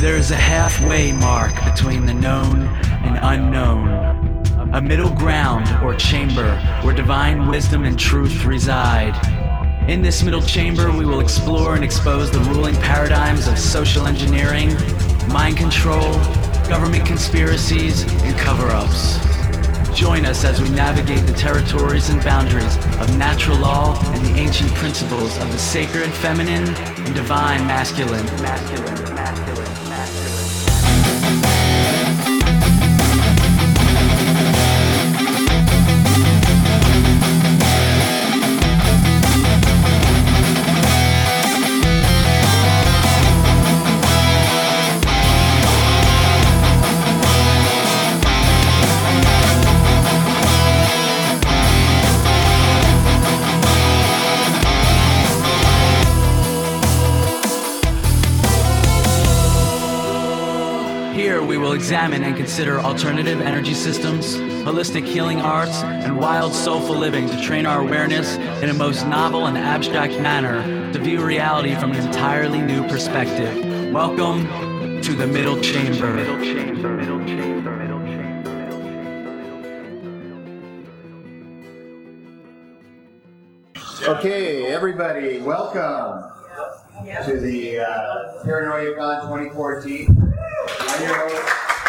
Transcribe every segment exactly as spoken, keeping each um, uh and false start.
There is a halfway mark between the known and unknown, a middle ground or chamber where divine wisdom and truth reside. In this middle chamber, we will explore and expose the ruling paradigms of social engineering, mind control, government conspiracies, and cover-ups. Join us as we navigate the territories and boundaries of natural law and the ancient principles of the sacred feminine and divine masculine. Masculine, masculine, masculine. We will examine and consider alternative energy systems, holistic healing arts, and wild soulful living to train our awareness in a most novel and abstract manner to view reality from an entirely new perspective. Welcome to the Middle Chamber. Middle Chamber, Middle Chamber, Middle Chamber, Middle Chamber. Okay, everybody, welcome to the uh, Paranoia Con twenty fourteen. I'm your host.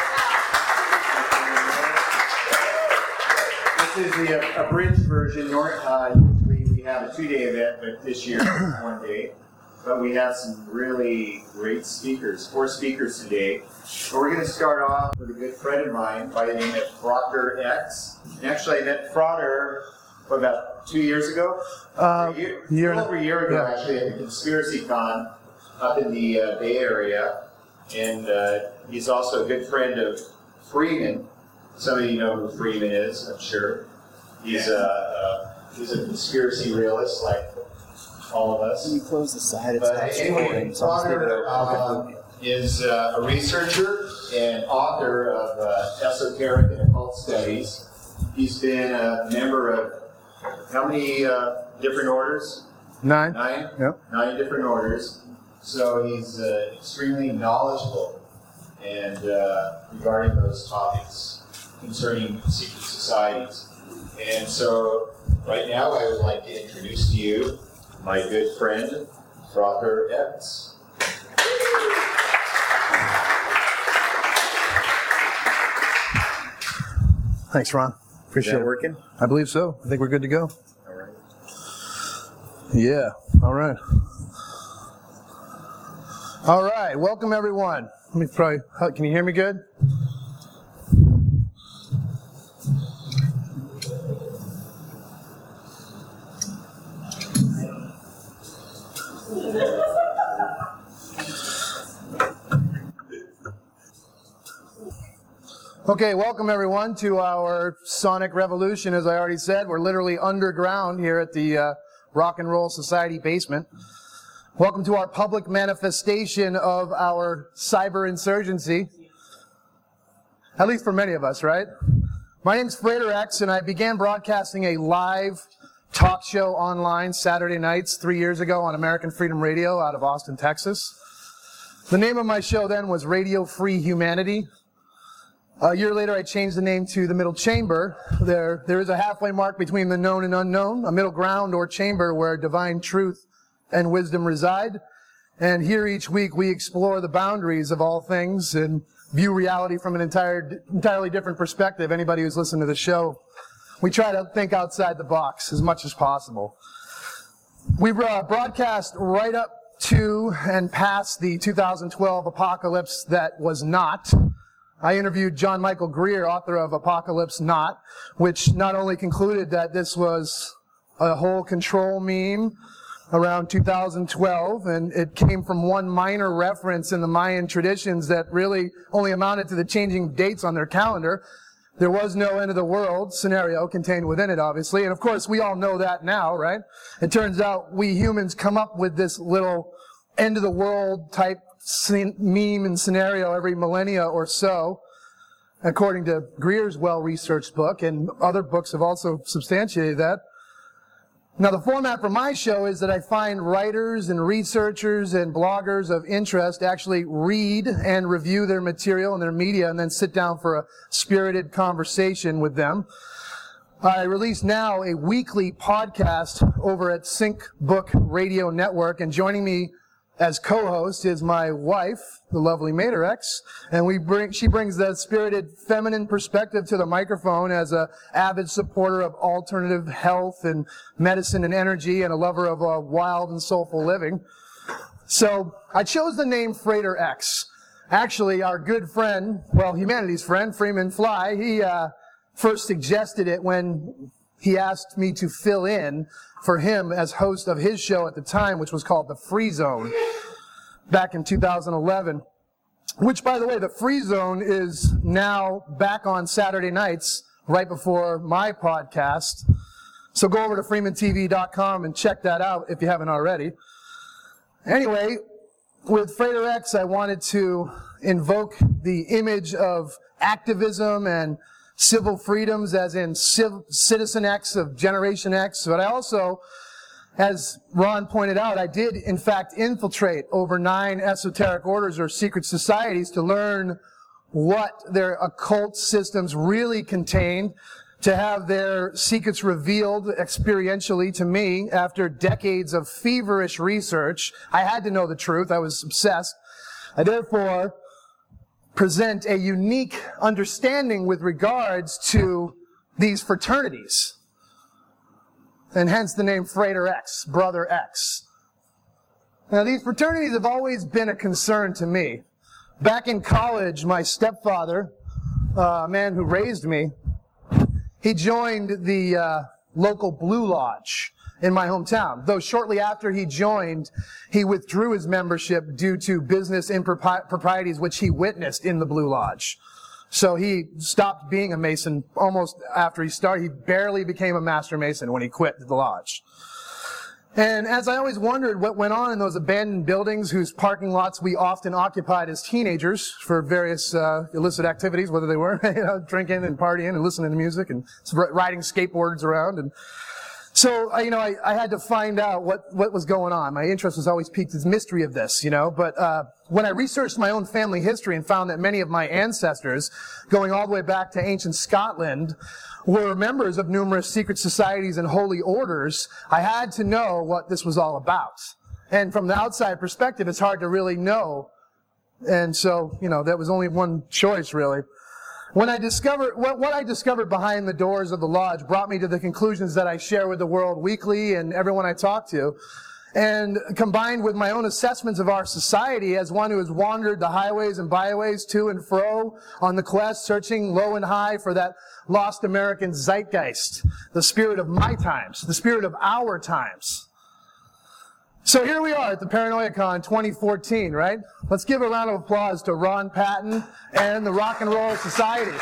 This is the uh, abridged version. Uh, usually we have a two-day event, but this year it's one day. But we have some really great speakers, four speakers today. So we're going to start off with a good friend of mine by the name of Frother X. And actually, I met Frother what, about two years ago? Uh, a year, year a little over a year ago, yeah. actually, at the Conspiracy Con up in the uh, Bay Area. And uh, he's also a good friend of Freeman. Some of you know who Freeman is, I'm sure. He's a, uh, he's a conspiracy realist like all of us. Can you close the side? It's But not anyway, supporting, so I'll just leave it Frother open. uh, is uh, a researcher and author of uh, esoteric and occult studies. He's been a member of how many uh, different orders? Nine. Nine? Yep. Nine different orders. So he's uh, extremely knowledgeable and uh, regarding those topics concerning secret societies. And so right now I would like to introduce to you my good friend, Frother X. Thanks, Ron. Appreciate Is that it. working? I believe so. I think we're good to go. All right. Yeah. All right. All right. Welcome, everyone. Let me probably. Can you hear me good? Okay, welcome everyone to our Sonic Revolution. As I already said, we're literally underground here at the uh, Rock and Roll Society basement. Welcome to our public manifestation of our cyber insurgency. At least for many of us, right? My name's Frother X, and I began broadcasting a live talk show online Saturday nights three years ago on American Freedom Radio out of Austin, Texas. The name of my show then was Radio Free Humanity. A year later, I changed the name to The Middle Chamber. There, there is a halfway mark between the known and unknown, a middle ground or chamber where divine truth and wisdom reside. And here each week we explore the boundaries of all things and view reality from an entire, entirely different perspective. Anybody who's listened to the show, we try to think outside the box as much as possible. We uh, broadcast right up to and past the two thousand twelve apocalypse that was not. I interviewed John Michael Greer, author of Apocalypse Not, which not only concluded that this was a whole control meme around two thousand twelve, and it came from one minor reference in the Mayan traditions that really only amounted to the changing dates on their calendar. There was no end of the world scenario contained within it, obviously, and of course we all know that now, right? It turns out we humans come up with this little end of the world type meme and scenario every millennia or so, according to Greer's well-researched book, and other books have also substantiated that. Now, the format for my show is that I find writers and researchers and bloggers of interest actually read and review their material and their media and then sit down for a spirited conversation with them. I release now a weekly podcast over at Sync Book Radio Network, and joining me as co-host is my wife, the lovely Materx, and we bring she brings the spirited feminine perspective to the microphone as a avid supporter of alternative health and medicine and energy, and a lover of uh, wild and soulful living. So I chose the name Freighter X. Actually, our good friend, well, humanity's friend, Freeman Fly, he uh, first suggested it when he asked me to fill in for him as host of his show at the time, which was called The Free Zone, back in two thousand eleven. Which, by the way, The Free Zone is now back on Saturday nights, right before my podcast. So go over to freeman t v dot com and check that out if you haven't already. Anyway, with Freighter X, I wanted to invoke the image of activism and civil freedoms, as in civ- Citizen X of Generation X. But I also, as Ron pointed out, I did in fact infiltrate over nine esoteric orders or secret societies to learn what their occult systems really contained, to have their secrets revealed experientially to me after decades of feverish research. I had to know the truth. I was obsessed. I therefore present a unique understanding with regards to these fraternities, and hence the name Freighter X, Brother X. Now, these fraternities have always been a concern to me. Back in college, my stepfather, uh, a man who raised me, he joined the uh, local Blue Lodge in my hometown, though shortly after he joined, he withdrew his membership due to business improprieties which he witnessed in the Blue Lodge. So he stopped being a Mason almost after he started. He barely became a Master Mason when he quit the lodge. And as I always wondered what went on in those abandoned buildings whose parking lots we often occupied as teenagers for various uh, illicit activities, whether they were you know, drinking and partying and listening to music and riding skateboards around. And so, you know, I, I had to find out what, what was going on. My interest was always piqued in the mystery of this, you know. But uh, when I researched my own family history and found that many of my ancestors, going all the way back to ancient Scotland, were members of numerous secret societies and holy orders, I had to know what this was all about. And from the outside perspective, it's hard to really know. And so, you know, that was only one choice, really. When I discovered, what, what I discovered behind the doors of the lodge brought me to the conclusions that I share with the world weekly and everyone I talk to. And combined with my own assessments of our society as one who has wandered the highways and byways to and fro on the quest, searching low and high for that lost American zeitgeist, the spirit of my times, the spirit of our times. So here we are at the ParanoiaCon twenty fourteen, right? Let's give a round of applause to Ron Patton and the Rock and Roll Society.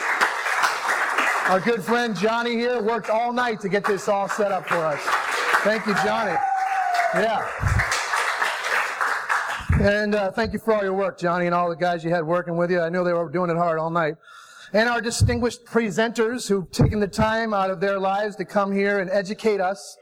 Our good friend Johnny here worked all night to get this all set up for us. Thank you, Johnny. Yeah. And uh, thank you for all your work, Johnny, and all the guys you had working with you. I know they were doing it hard all night. And our distinguished presenters who've taken the time out of their lives to come here and educate us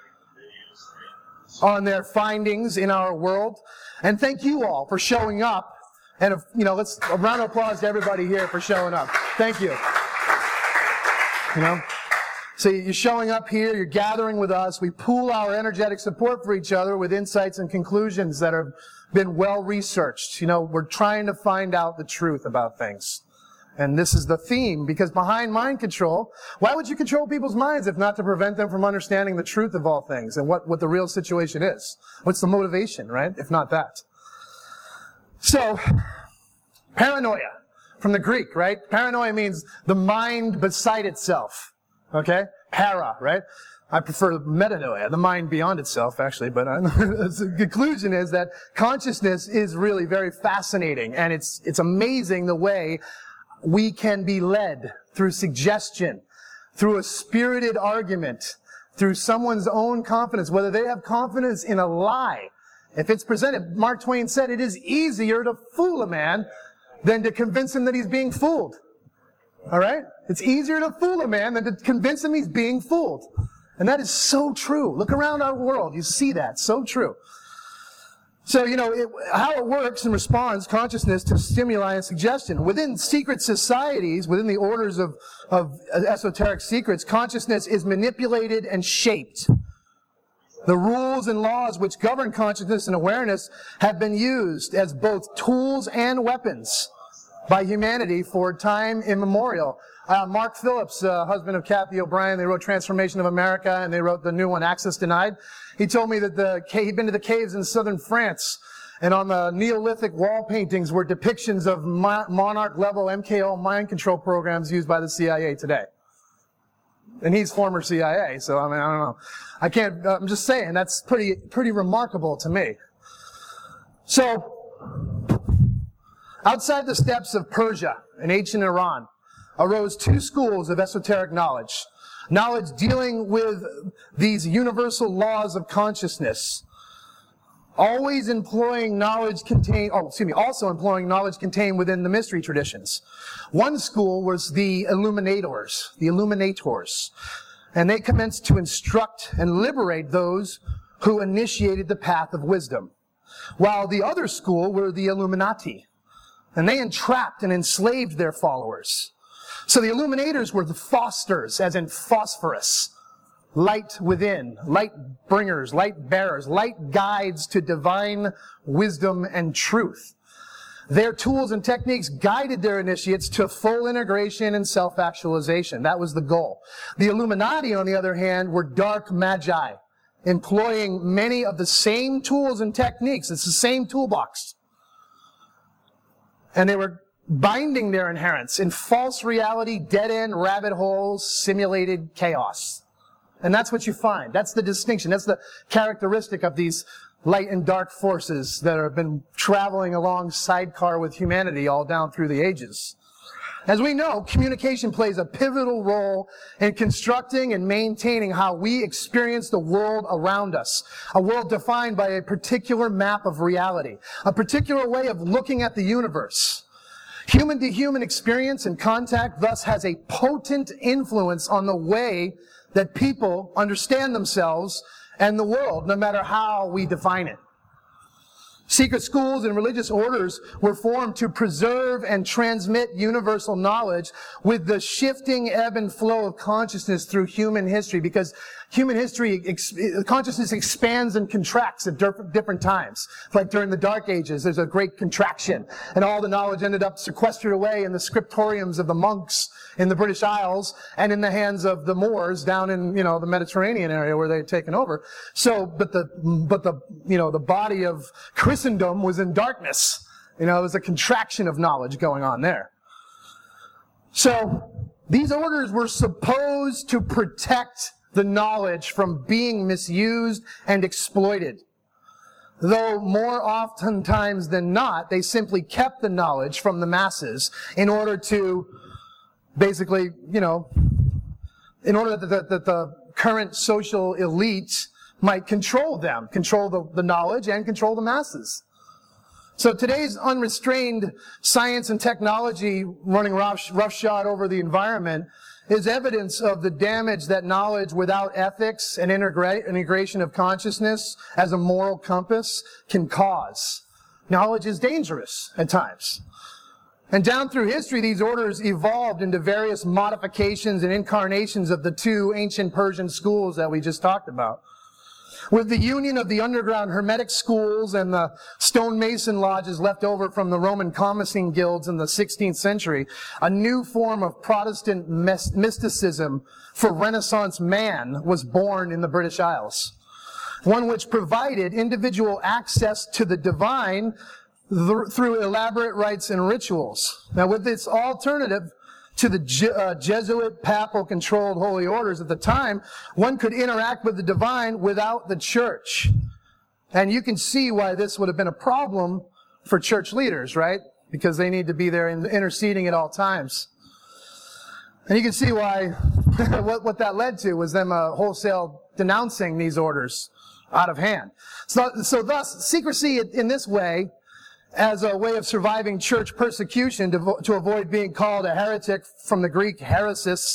on their findings in our world. And thank you all for showing up. And, you know, let's, a round of applause to everybody here for showing up. Thank you. You know? So you're showing up here, you're gathering with us. We pool our energetic support for each other with insights and conclusions that have been well researched. You know, we're trying to find out the truth about things. And this is the theme, because behind mind control, why would you control people's minds if not to prevent them from understanding the truth of all things and what, what the real situation is? What's the motivation, right? If not that. So, paranoia, from the Greek, right? Paranoia means the mind beside itself. Okay? Para, right? I prefer metanoia, the mind beyond itself, actually, but uh, the conclusion is that consciousness is really very fascinating, and it's, it's amazing the way we can be led through suggestion, through a spirited argument, through someone's own confidence, whether they have confidence in a lie. If it's presented, Mark Twain said, it is easier to fool a man than to convince him that he's being fooled. All right? It's easier to fool a man than to convince him he's being fooled. And that is so true. Look around our world. You see that. So true. So, you know, it, how it works and responds, consciousness, to stimuli and suggestion. Within secret societies, within the orders of, of esoteric secrets, consciousness is manipulated and shaped. The rules and laws which govern consciousness and awareness have been used as both tools and weapons by humanity for time immemorial. Uh, Mark Phillips, uh, husband of Kathy O'Brien, they wrote Transformation of America, and they wrote the new one, Access Denied. He told me that the he'd been to the caves in southern France, and on the Neolithic wall paintings were depictions of mo- monarch-level M K O mind control programs used by the C I A today. And he's former C I A, so I mean, I don't know. I can't, I'm just saying, that's pretty, pretty remarkable to me. So, outside the steppes of Persia and ancient Iran arose two schools of esoteric knowledge. Knowledge dealing with these universal laws of consciousness, always employing knowledge contained, oh, excuse me, also employing knowledge contained within the mystery traditions. One school was the Illuminators, the Illuminators, and they commenced to instruct and liberate those who initiated the path of wisdom. While the other school were the Illuminati, and they entrapped and enslaved their followers. So the Illuminators were the fosters, as in phosphorus, light within, light bringers, light bearers, light guides to divine wisdom and truth. Their tools and techniques guided their initiates to full integration and self-actualization. That was the goal. The Illuminati, on the other hand, were dark magi, employing many of the same tools and techniques. It's the same toolbox. And they were binding their adherents in false reality, dead-end rabbit holes, simulated chaos. And that's what you find. That's the distinction. That's the characteristic of these light and dark forces that have been traveling along sidecar with humanity all down through the ages. As we know, communication plays a pivotal role in constructing and maintaining how we experience the world around us. A world defined by a particular map of reality, a particular way of looking at the universe. Human-to-human experience and contact thus has a potent influence on the way that people understand themselves and the world, no matter how we define it. Secret schools and religious orders were formed to preserve and transmit universal knowledge with the shifting ebb and flow of consciousness through human history, because human history, ex- consciousness expands and contracts at different times. Like during the Dark Ages, there's a great contraction, and all the knowledge ended up sequestered away in the scriptoriums of the monks in the British Isles and in the hands of the Moors down in, you know, the Mediterranean area where they had taken over. So, but the, but the, you know, the body of Christendom was in darkness. You know, there was a contraction of knowledge going on there. So, these orders were supposed to protect the knowledge from being misused and exploited. Though more oftentimes than not, they simply kept the knowledge from the masses in order to basically, you know, in order that the, that the current social elite might control them, control the, the knowledge and control the masses. So today's unrestrained science and technology running rough, roughshod over the environment is evidence of the damage that knowledge without ethics and integra- integration of consciousness as a moral compass can cause. Knowledge is dangerous at times. And down through history, these orders evolved into various modifications and incarnations of the two ancient Persian schools that we just talked about. With the union of the underground Hermetic schools and the stonemason lodges left over from the Roman Commissing guilds in the sixteenth century, a new form of Protestant mysticism for Renaissance man was born in the British Isles. One which provided individual access to the divine through elaborate rites and rituals. Now, with this alternative to the Je- uh, Jesuit papal-controlled holy orders at the time, one could interact with the divine without the church. And you can see why this would have been a problem for church leaders, right? Because they need to be there in, interceding at all times. And you can see why what, what that led to was them uh, wholesale denouncing these orders out of hand. So, so thus, secrecy in this way, as a way of surviving church persecution to, vo- to avoid being called a heretic, from the Greek heresis,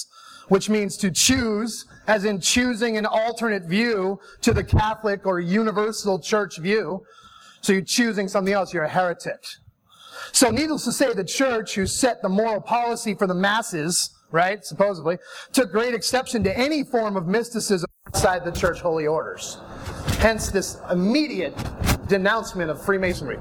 which means to choose, as in choosing an alternate view to the Catholic or universal church view. So you're choosing something else, you're a heretic. So needless to say, the church, who set the moral policy for the masses, right, supposedly, took great exception to any form of mysticism outside the church holy orders. Hence this immediate denouncement of Freemasonry.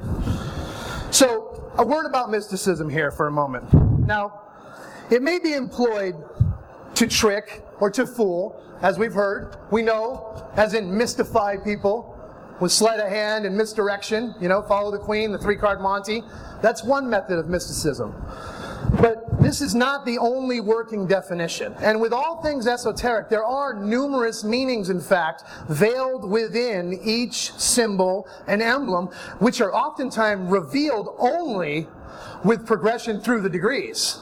So, a word about mysticism here for a moment. Now, it may be employed to trick or to fool, as we've heard. We know, as in mystify people with sleight of hand and misdirection, you know, follow the queen, the three-card Monty. That's one method of mysticism. But this is not the only working definition. And with all things esoteric, there are numerous meanings, in fact, veiled within each symbol and emblem, which are oftentimes revealed only with progression through the degrees.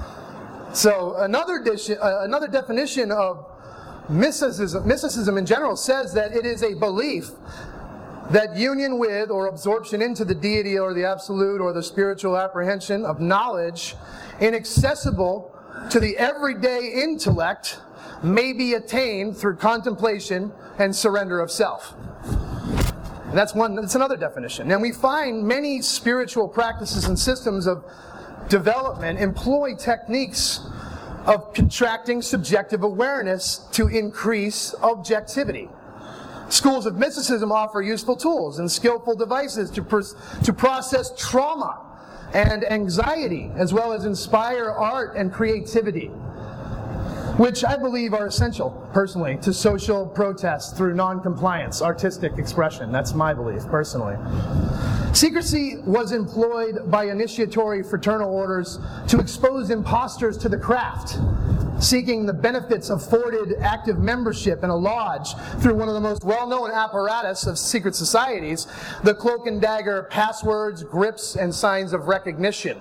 So another, de- uh, another definition of mysticism, mysticism in general says that it is a belief that union with or absorption into the deity or the absolute or the spiritual apprehension of knowledge inaccessible to the everyday intellect may be attained through contemplation and surrender of self. And that's one, that's another definition. And we find many spiritual practices and systems of development employ techniques of contracting subjective awareness to increase objectivity. Schools of mysticism offer useful tools and skillful devices to, pr- to process trauma and anxiety, as well as inspire art and creativity, which I believe are essential, personally, to social protest through non-compliance, artistic expression. That's my belief, personally. Secrecy was employed by initiatory fraternal orders to expose imposters to the craft, seeking the benefits afforded active membership in a lodge through one of the most well-known apparatus of secret societies, the cloak and dagger passwords, grips, and signs of recognition.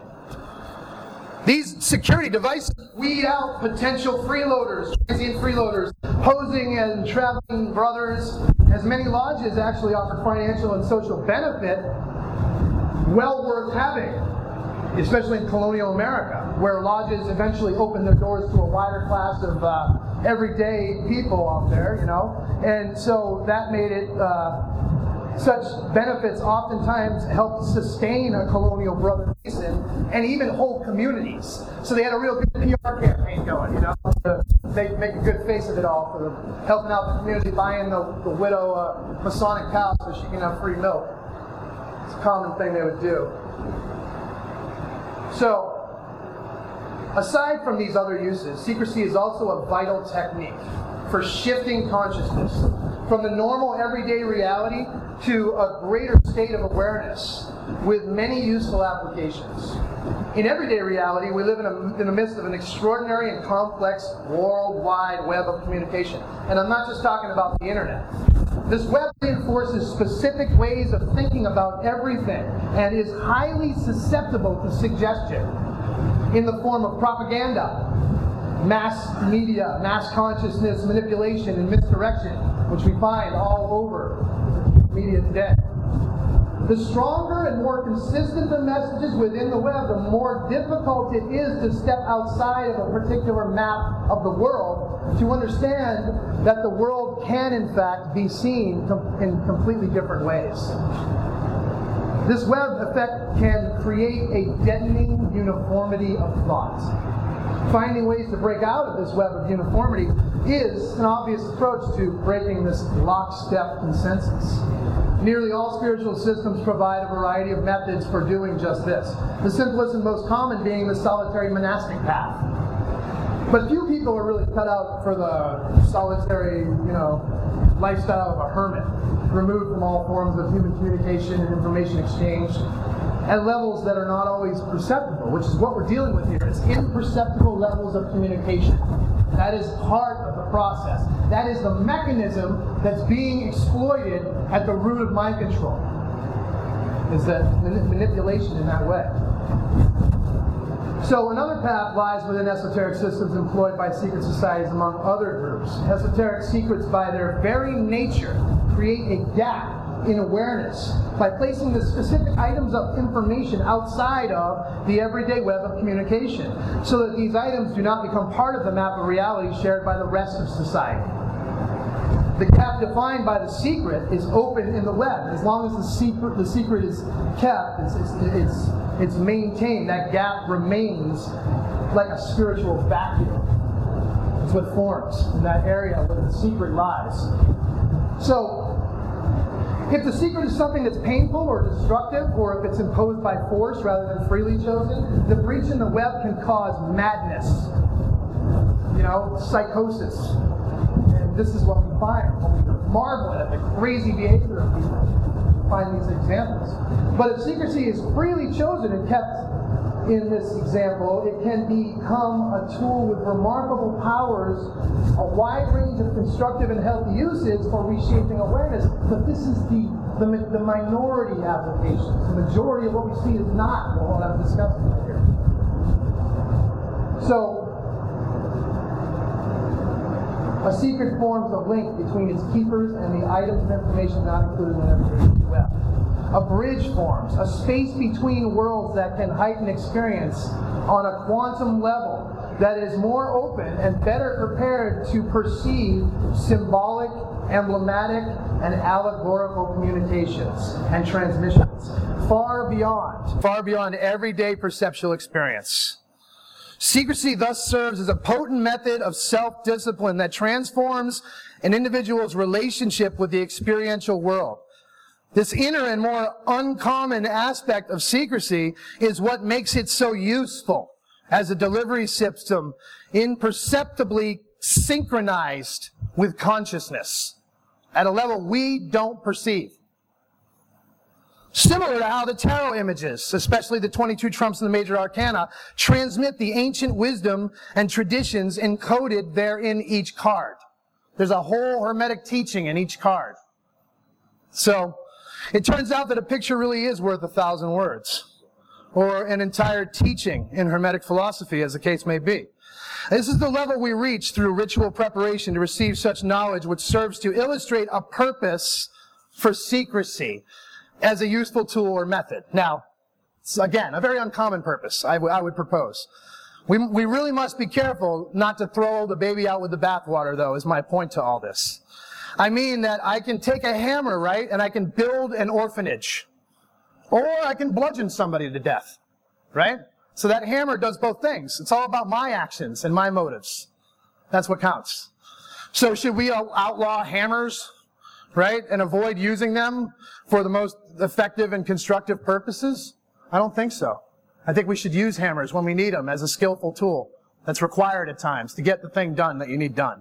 These security devices weed out potential freeloaders, transient freeloaders, posing as traveling brothers, as many lodges actually offer financial and social benefit well worth having, especially in colonial America, where lodges eventually opened their doors to a wider class of uh, everyday people out there, you know, and so that made it, uh, such benefits oftentimes helped sustain a colonial brother basin and even whole communities. So they had a real good P R campaign going, you know, to make, make a good face of it all for the, helping out the community, buying the, the widow uh, Masonic cow so she can have free milk. It's a common thing they would do. So, aside from these other uses, secrecy is also a vital technique for shifting consciousness from the normal everyday reality to a greater state of awareness with many useful applications. In everyday reality, we live in, a, in the midst of an extraordinary and complex worldwide web of communication. And I'm not just talking about the internet. This web reinforces specific ways of thinking about everything and is highly susceptible to suggestion in the form of propaganda, mass media, mass consciousness manipulation, and misdirection, which we find all over media today. The stronger and more consistent the messages within the web, the more difficult it is to step outside of a particular map of the world to understand that the world can, in fact, be seen com- in completely different ways. This web effect can create a deadening uniformity of thought. Finding ways to break out of this web of uniformity is an obvious approach to breaking this lockstep consensus. Nearly all spiritual systems provide a variety of methods for doing just this. The simplest and most common being the solitary monastic path. But few people are really cut out for the solitary, you know, lifestyle of a hermit, removed from all forms of human communication and information exchange at levels that are not always perceptible, which is what we're dealing with here. It's imperceptible levels of communication. That is part of the process. That is the mechanism that's being exploited at the root of mind control, is that man- manipulation in that way. So another path lies within esoteric systems employed by secret societies among other groups. Esoteric secrets, by their very nature, create a gap in awareness by placing the specific items of information outside of the everyday web of communication, so that these items do not become part of the map of reality shared by the rest of society. The gap defined by the secret is open in the web. As long as the secret, the secret is kept, it's, it's, it's, it's maintained, that gap remains like a spiritual vacuum. It's what forms in that area where the secret lies. So, if the secret is something that's painful or destructive, or if it's imposed by force rather than freely chosen, the breach in the web can cause madness, you know, psychosis. And this is what we find when we marvel at the crazy behavior of people. We find these examples. But if secrecy is freely chosen and kept in this example, it can become a tool with remarkable powers, a wide range of constructive and healthy uses for reshaping awareness. But this is the, the, the minority applications. The majority of what we see is not what I'm discussing here. So, a secret forms a link between its keepers and the items of information not included in every web. A bridge forms, a space between worlds that can heighten experience on a quantum level that is more open and better prepared to perceive symbolic, emblematic, and allegorical communications and transmissions far beyond, far beyond everyday perceptual experience. Secrecy thus serves as a potent method of self-discipline that transforms an individual's relationship with the experiential world. This inner and more uncommon aspect of secrecy is what makes it so useful as a delivery system, imperceptibly synchronized with consciousness at a level we don't perceive. Similar to how the tarot images, especially the twenty-two trumps and the major arcana, transmit the ancient wisdom and traditions encoded therein each card. There's a whole hermetic teaching in each card. So, it turns out that a picture really is worth a thousand words, or an entire teaching in Hermetic philosophy, as the case may be. This is the level we reach through ritual preparation to receive such knowledge, which serves to illustrate a purpose for secrecy as a useful tool or method. Now, it's, again, a very uncommon purpose, I, w- I would propose. We, we really must be careful not to throw the baby out with the bathwater, though, is my point to all this. I mean that I can take a hammer, right, and I can build an orphanage. Or I can bludgeon somebody to death, right? So that hammer does both things. It's all about my actions and my motives. That's what counts. So should we outlaw hammers, right, and avoid using them for the most effective and constructive purposes? I don't think so. I think we should use hammers when we need them as a skillful tool that's required at times to get the thing done that you need done.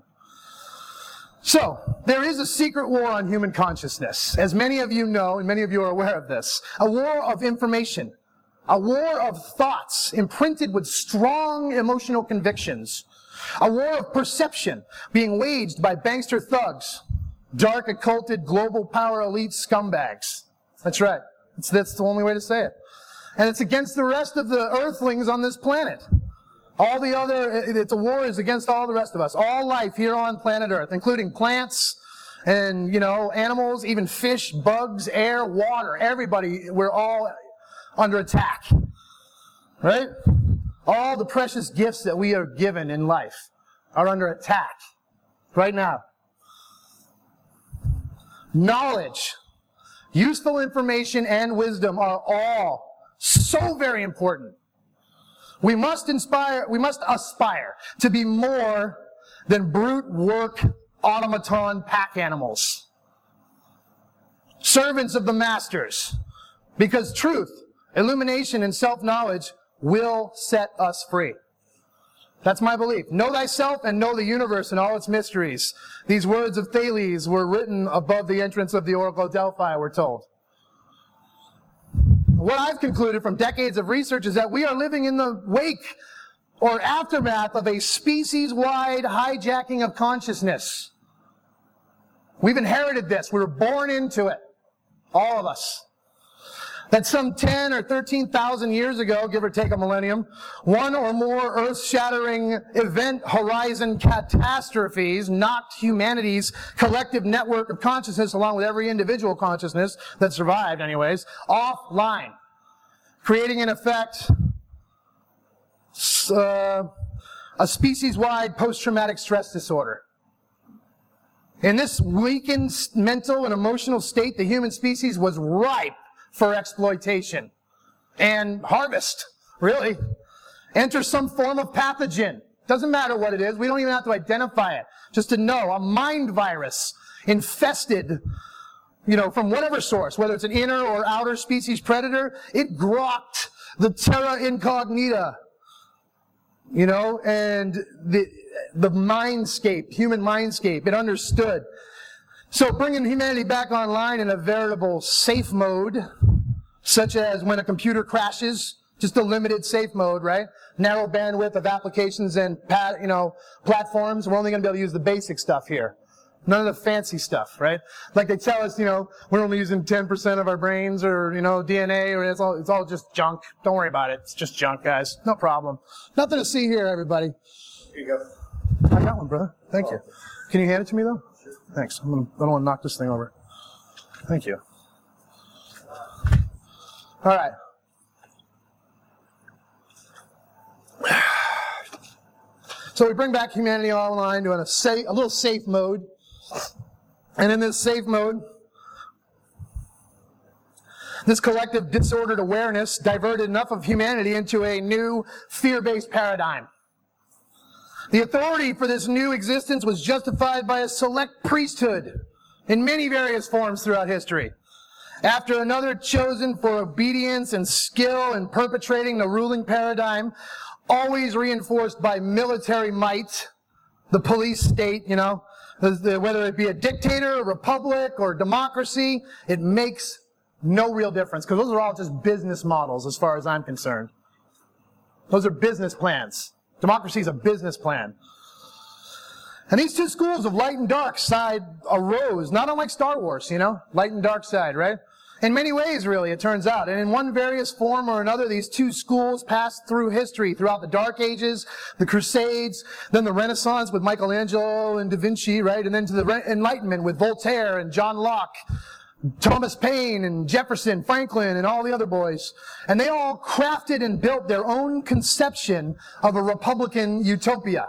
So, there is a secret war on human consciousness. As many of you know, and many of you are aware of this, a war of information, a war of thoughts imprinted with strong emotional convictions, a war of perception being waged by bankster thugs, dark occulted global power elite scumbags. That's right. That's, that's the only way to say it. And it's against the rest of the earthlings on this planet. All the other, it's a war is against all the rest of us. All life here on planet Earth, including plants and, you know, animals, even fish, bugs, air, water. Everybody, we're all under attack. Right? All the precious gifts that we are given in life are under attack right now. Knowledge, useful information, and wisdom are all so very important. We must inspire, we must aspire to be more than brute work automaton pack animals. Servants of the masters. Because truth, illumination, and self-knowledge will set us free. That's my belief. Know thyself and know the universe and all its mysteries. These words of Thales were written above the entrance of the Oracle of Delphi, we're told. What I've concluded from decades of research is that we are living in the wake or aftermath of a species-wide hijacking of consciousness. We've inherited this. We were born into it. All of us. that some ten or thirteen thousand years ago, give or take a millennium, one or more earth-shattering event horizon catastrophes knocked humanity's collective network of consciousness, along with every individual consciousness that survived anyways, offline, creating in effect uh, a species-wide post-traumatic stress disorder. In this weakened mental and emotional state, the human species was ripe for exploitation and harvest, really. Enter some form of pathogen. Doesn't matter what it is. We don't even have to identify it. Just to know, a mind virus infested, you know, from whatever source, whether it's an inner or outer species predator, it grokked the terra incognita, you know, and the the mindscape, human mindscape. It understood. So bringing humanity back online in a veritable safe mode, such as when a computer crashes, just a limited safe mode, right? Narrow bandwidth of applications and, you know, platforms. We're only going to be able to use the basic stuff here. None of the fancy stuff, right? Like they tell us, you know, we're only using ten percent of our brains or, you know, D N A, or it's all, it's all just junk. Don't worry about it. It's just junk, guys. No problem. Nothing to see here, everybody. Here you go. I got one, brother. Thank you. Can you hand it to me, though? Sure. Thanks. I'm gonna, I don't want to knock this thing over. Thank you. All right. So we bring back humanity online to a, safe, a little safe mode. And in this safe mode, this collective disordered awareness diverted enough of humanity into a new fear-based paradigm. The authority for this new existence was justified by a select priesthood in many various forms throughout history. After another chosen for obedience and skill in perpetrating the ruling paradigm, always reinforced by military might, the police state, you know, whether it be a dictator, a republic, or democracy, it makes no real difference, because those are all just business models as far as I'm concerned. Those are business plans. Democracy is a business plan. And these two schools of light and dark side arose, not unlike Star Wars, you know, light and dark side, right? In many ways, really, it turns out. And in one various form or another, these two schools passed through history throughout the Dark Ages, the Crusades, then the Renaissance with Michelangelo and Da Vinci, right? And then to the Enlightenment with Voltaire and John Locke, Thomas Paine and Jefferson, Franklin, and all the other boys. And they all crafted and built their own conception of a Republican utopia.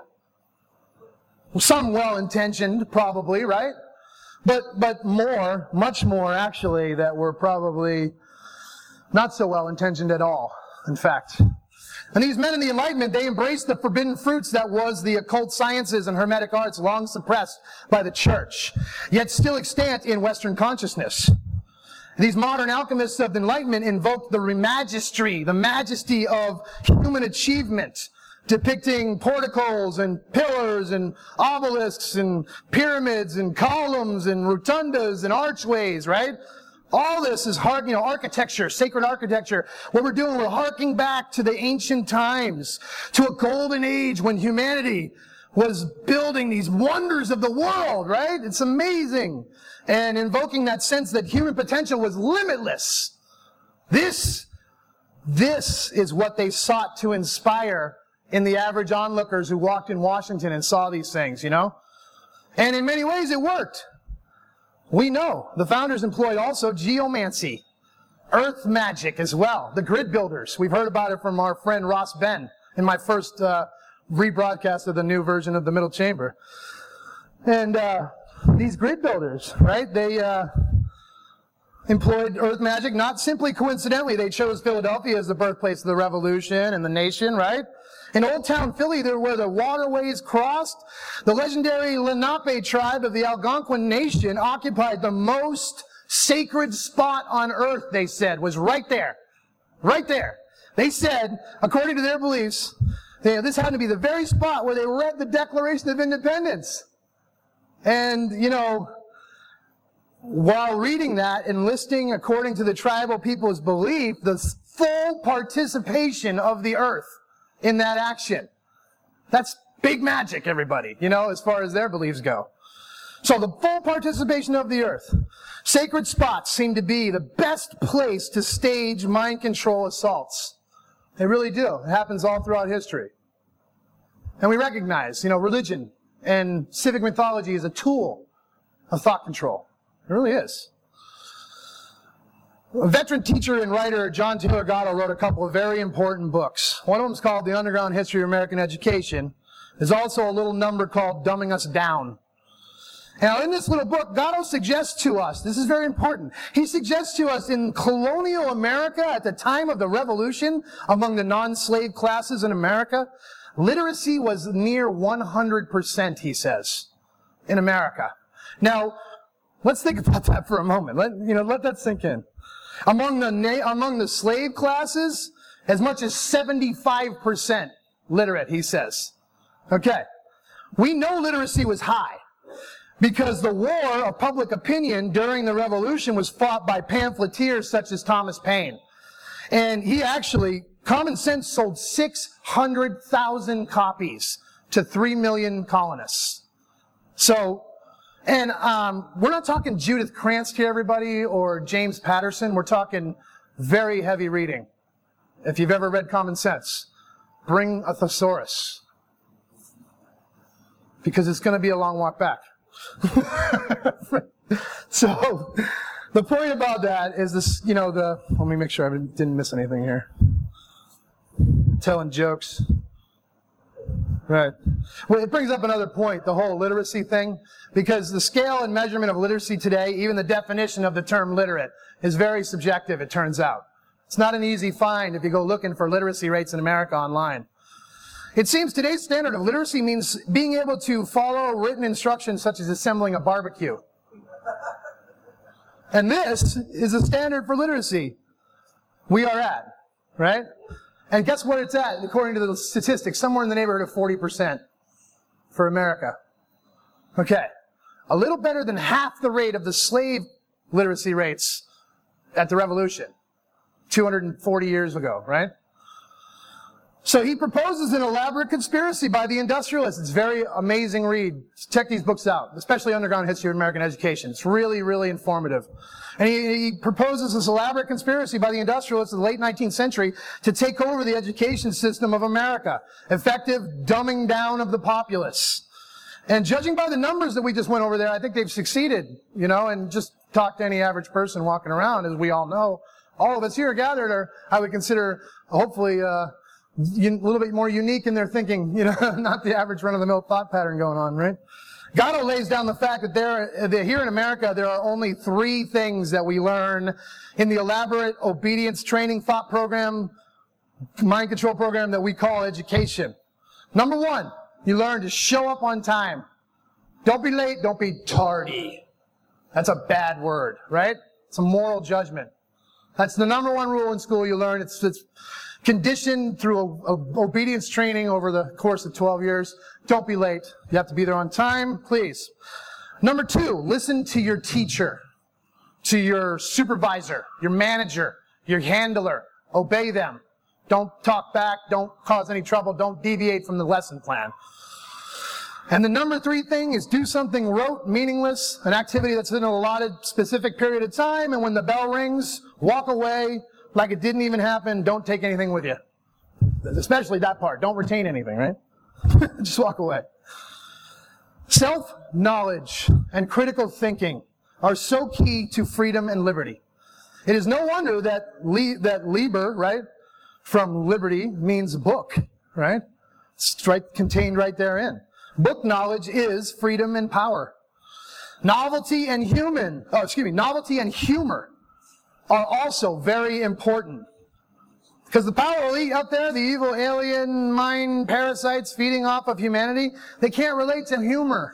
Some well-intentioned, probably, right? But, but more, much more, actually, that were probably not so well-intentioned at all, in fact. And these men in the Enlightenment, they embraced the forbidden fruits that was the occult sciences and hermetic arts long suppressed by the church, yet still extant in Western consciousness. These modern alchemists of the Enlightenment invoked the magistry, the majesty of human achievement, depicting porticos and pillars and obelisks and pyramids and columns and rotundas and archways, right? All this is hard, you know, architecture, sacred architecture. What we're doing, we're harking back to the ancient times, to a golden age when humanity was building these wonders of the world, right? It's amazing. And invoking that sense that human potential was limitless. This, this is what they sought to inspire in the average onlookers who walked in Washington and saw these things, you know? And in many ways it worked. We know the founders employed also geomancy, earth magic as well, the grid builders. We've heard about it from our friend Ross Ben in my first uh, rebroadcast of the new version of the Middle Chamber. And uh, these grid builders, right, they uh, employed earth magic, not simply coincidentally. They chose Philadelphia as the birthplace of the revolution and the nation, right? In Old Town Philly, there where the waterways crossed, the legendary Lenape tribe of the Algonquin Nation occupied the most sacred spot on earth, they said, was right there. Right there. They said, according to their beliefs, they, this happened to be the very spot where they read the Declaration of Independence. And, you know, while reading that, enlisting, according to the tribal people's belief, the full participation of the earth in that action. That's big magic, everybody, you know, as far as their beliefs go. So the full participation of the earth. Sacred spots seem to be the best place to stage mind control assaults. They really do. It happens all throughout history. And we recognize, you know, religion and civic mythology is a tool of thought control. It really is. A veteran teacher and writer, John Taylor Gatto, wrote a couple of very important books. One of them is called The Underground History of American Education. There's also a little number called Dumbing Us Down. Now, in this little book, Gatto suggests to us, this is very important, he suggests to us in colonial America at the time of the Revolution, among the non-slave classes in America, literacy was near one hundred percent, he says, in America. Now, let's think about that for a moment. Let, you know, let that sink in. Among the, na- among the slave classes, as much as seventy-five percent literate, he says. Okay. We know literacy was high because the war of public opinion during the Revolution was fought by pamphleteers such as Thomas Paine. And he actually, Common Sense sold six hundred thousand copies to three million colonists. So, and um, we're not talking Judith Krantz here, everybody, or James Patterson. We're talking very heavy reading. If you've ever read Common Sense, bring a thesaurus, because it's going to be a long walk back. So, the point about that is this, you know, the, let me make sure I didn't miss anything here. Telling jokes. Right. Well, it brings up another point, the whole literacy thing, because the scale and measurement of literacy today, even the definition of the term literate, is very subjective, it turns out. It's not an easy find if you go looking for literacy rates in America online. It seems today's standard of literacy means being able to follow written instructions such as assembling a barbecue. And this is the standard for literacy we are at, right? And guess what it's at, according to the statistics? Somewhere in the neighborhood of forty percent for America. Okay. A little better than half the rate of the slave literacy rates at the Revolution, two hundred forty years ago, right? So he proposes an elaborate conspiracy by the industrialists. It's a very amazing read. Check these books out, especially Underground History of American Education. It's really, really informative. And he, he proposes this elaborate conspiracy by the industrialists in the late nineteenth century to take over the education system of America. Effective dumbing down of the populace. And judging by the numbers that we just went over there, I think they've succeeded, you know, and just talk to any average person walking around, as we all know. All of us here gathered are, I would consider, hopefully, uh, a little bit more unique in their thinking, you know, not the average run-of-the-mill thought pattern going on, right? Gatto lays down the fact that there, that here in America, there are only three things that we learn in the elaborate obedience training thought program, mind control program that we call education. Number one, you learn to show up on time. Don't be late, don't be tardy. That's a bad word, right? It's a moral judgment. That's the number one rule in school you learn. It's, it's conditioned through a, a obedience training over the course of twelve years. Don't be late. You have to be there on time, please. Number two, listen to your teacher, to your supervisor, your manager, your handler. Obey them. Don't talk back. Don't cause any trouble. Don't deviate from the lesson plan. And the number three thing is do something rote, meaningless, an activity that's in an allotted specific period of time, and when the bell rings, walk away like it didn't even happen. Don't take anything with you. Especially that part. Don't retain anything, right? Just walk away. Self-knowledge and critical thinking are so key to freedom and liberty. It is no wonder that li- that Liber, right, from liberty means book, right? It's right, contained right therein. Book knowledge is freedom and power. Novelty and human, oh, excuse me, novelty and humor are also very important. Because the power elite out there, the evil alien mind parasites feeding off of humanity, they can't relate to humor.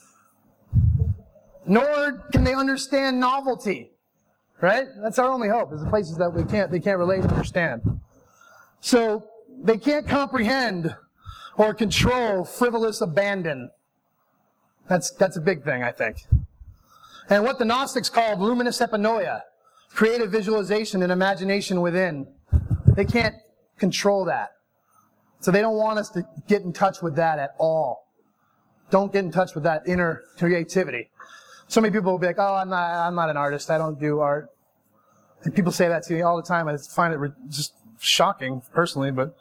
Nor can they understand novelty. Right? That's our only hope, is the places that we can't, they can't relate and understand. So, they can't comprehend or control frivolous abandon. That's, that's a big thing, I think. And what the Gnostics called luminous epinoia, creative visualization and imagination within, they can't control that. So they don't want us to get in touch with that at all. don't get in touch with that inner creativity. So many people will be like, oh, I'm not, I'm not an artist. I don't do art. And people say that to me all the time. I find it re- just shocking, personally. But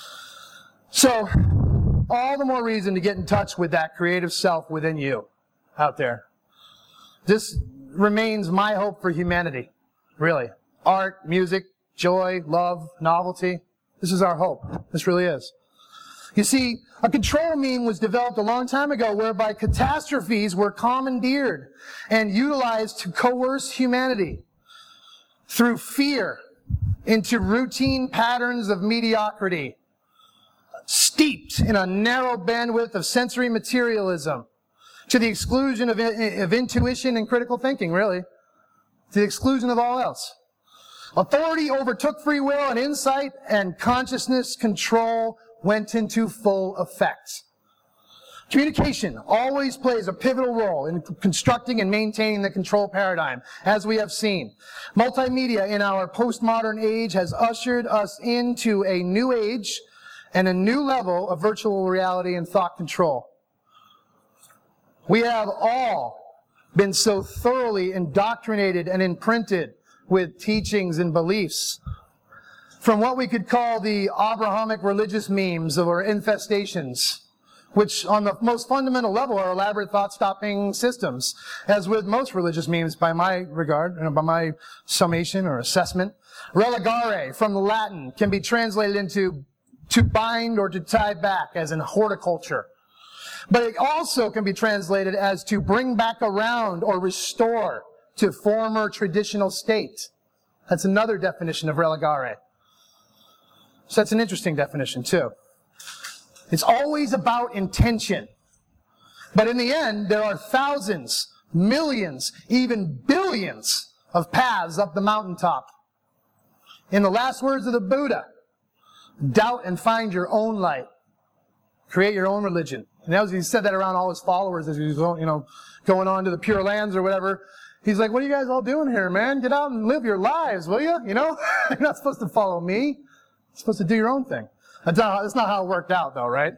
so, all the more reason to get in touch with that creative self within you out there. This remains my hope for humanity, really. Art, music, joy, love, novelty. This is our hope. This really is. You see, a control meme was developed a long time ago whereby catastrophes were commandeered and utilized to coerce humanity through fear into routine patterns of mediocrity, steeped in a narrow bandwidth of sensory materialism, to the exclusion of, of intuition and critical thinking, really, to the exclusion of all else. Authority overtook free will, and insight and consciousness control went into full effect. Communication always plays a pivotal role in constructing and maintaining the control paradigm, as we have seen. Multimedia in our postmodern age has ushered us into a new age and a new level of virtual reality and thought control. We have all been so thoroughly indoctrinated and imprinted with teachings and beliefs from what we could call the Abrahamic religious memes or infestations, which on the most fundamental level are elaborate thought-stopping systems, as with most religious memes by my regard, by my summation or assessment. Religare, from the Latin, can be translated into to bind or to tie back, as in horticulture. But it also can be translated as to bring back around or restore to former traditional state. That's another definition of religare. So that's an interesting definition too. It's always about intention. But in the end, there are thousands, millions, even billions of paths up the mountaintop. In the last words of the Buddha, doubt and find your own light. Create your own religion. And that was, he said that around all his followers as he was, you know, going on to the Pure Lands or whatever. He's like, what are you guys all doing here, man? Get out and live your lives, will you? You know? You're not supposed to follow me. You're supposed to do your own thing. That's not, that's not how it worked out, though, right?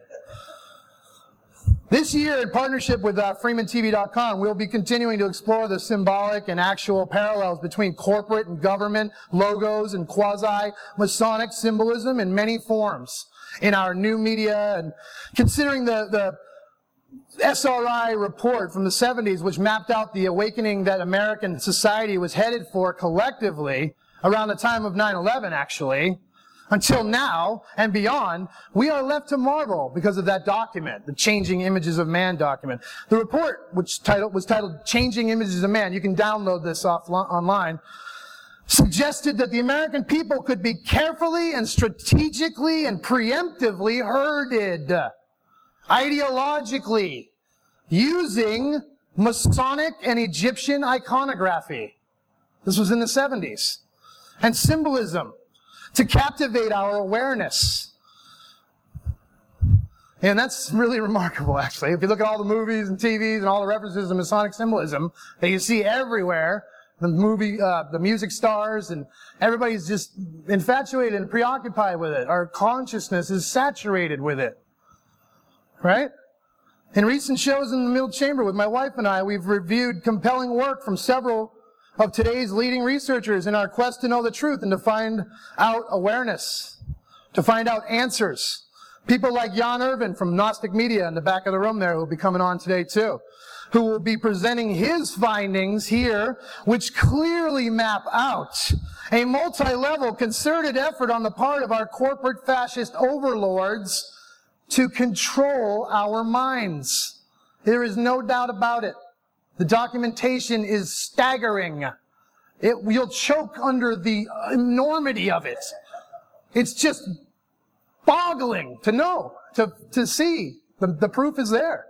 This year, in partnership with uh, Freeman T V dot com, we'll be continuing to explore the symbolic and actual parallels between corporate and government logos and quasi-Masonic symbolism in many forms in our new media, and considering the, the S R I report from the seventies, which mapped out the awakening that American society was headed for collectively around the time of nine eleven, actually, until now and beyond, we are left to marvel because of that document, the Changing Images of Man document. The report, which titled, was titled Changing Images of Man, you can download this off, online, suggested that the American people could be carefully and strategically and preemptively herded, ideologically, using Masonic and Egyptian iconography. This was in the seventies. And symbolism to captivate our awareness. And that's really remarkable, actually. If you look at all the movies and T Vs and all the references to Masonic symbolism that you see everywhere, the movie, uh, the music stars, and everybody's just infatuated and preoccupied with it. Our consciousness is saturated with it. Right? In recent shows in the Middle Chamber with my wife and I, we've reviewed compelling work from several of today's leading researchers in our quest to know the truth and to find out awareness, to find out answers. People like Jan Irvin from Gnostic Media in the back of the room there, who will be coming on today too, who will be presenting his findings here, which clearly map out a multi-level concerted effort on the part of our corporate fascist overlords to control our minds. There is no doubt about it. The documentation is staggering. It, you'll choke under the enormity of it. It's just boggling to know, to, to see. The, the proof is there.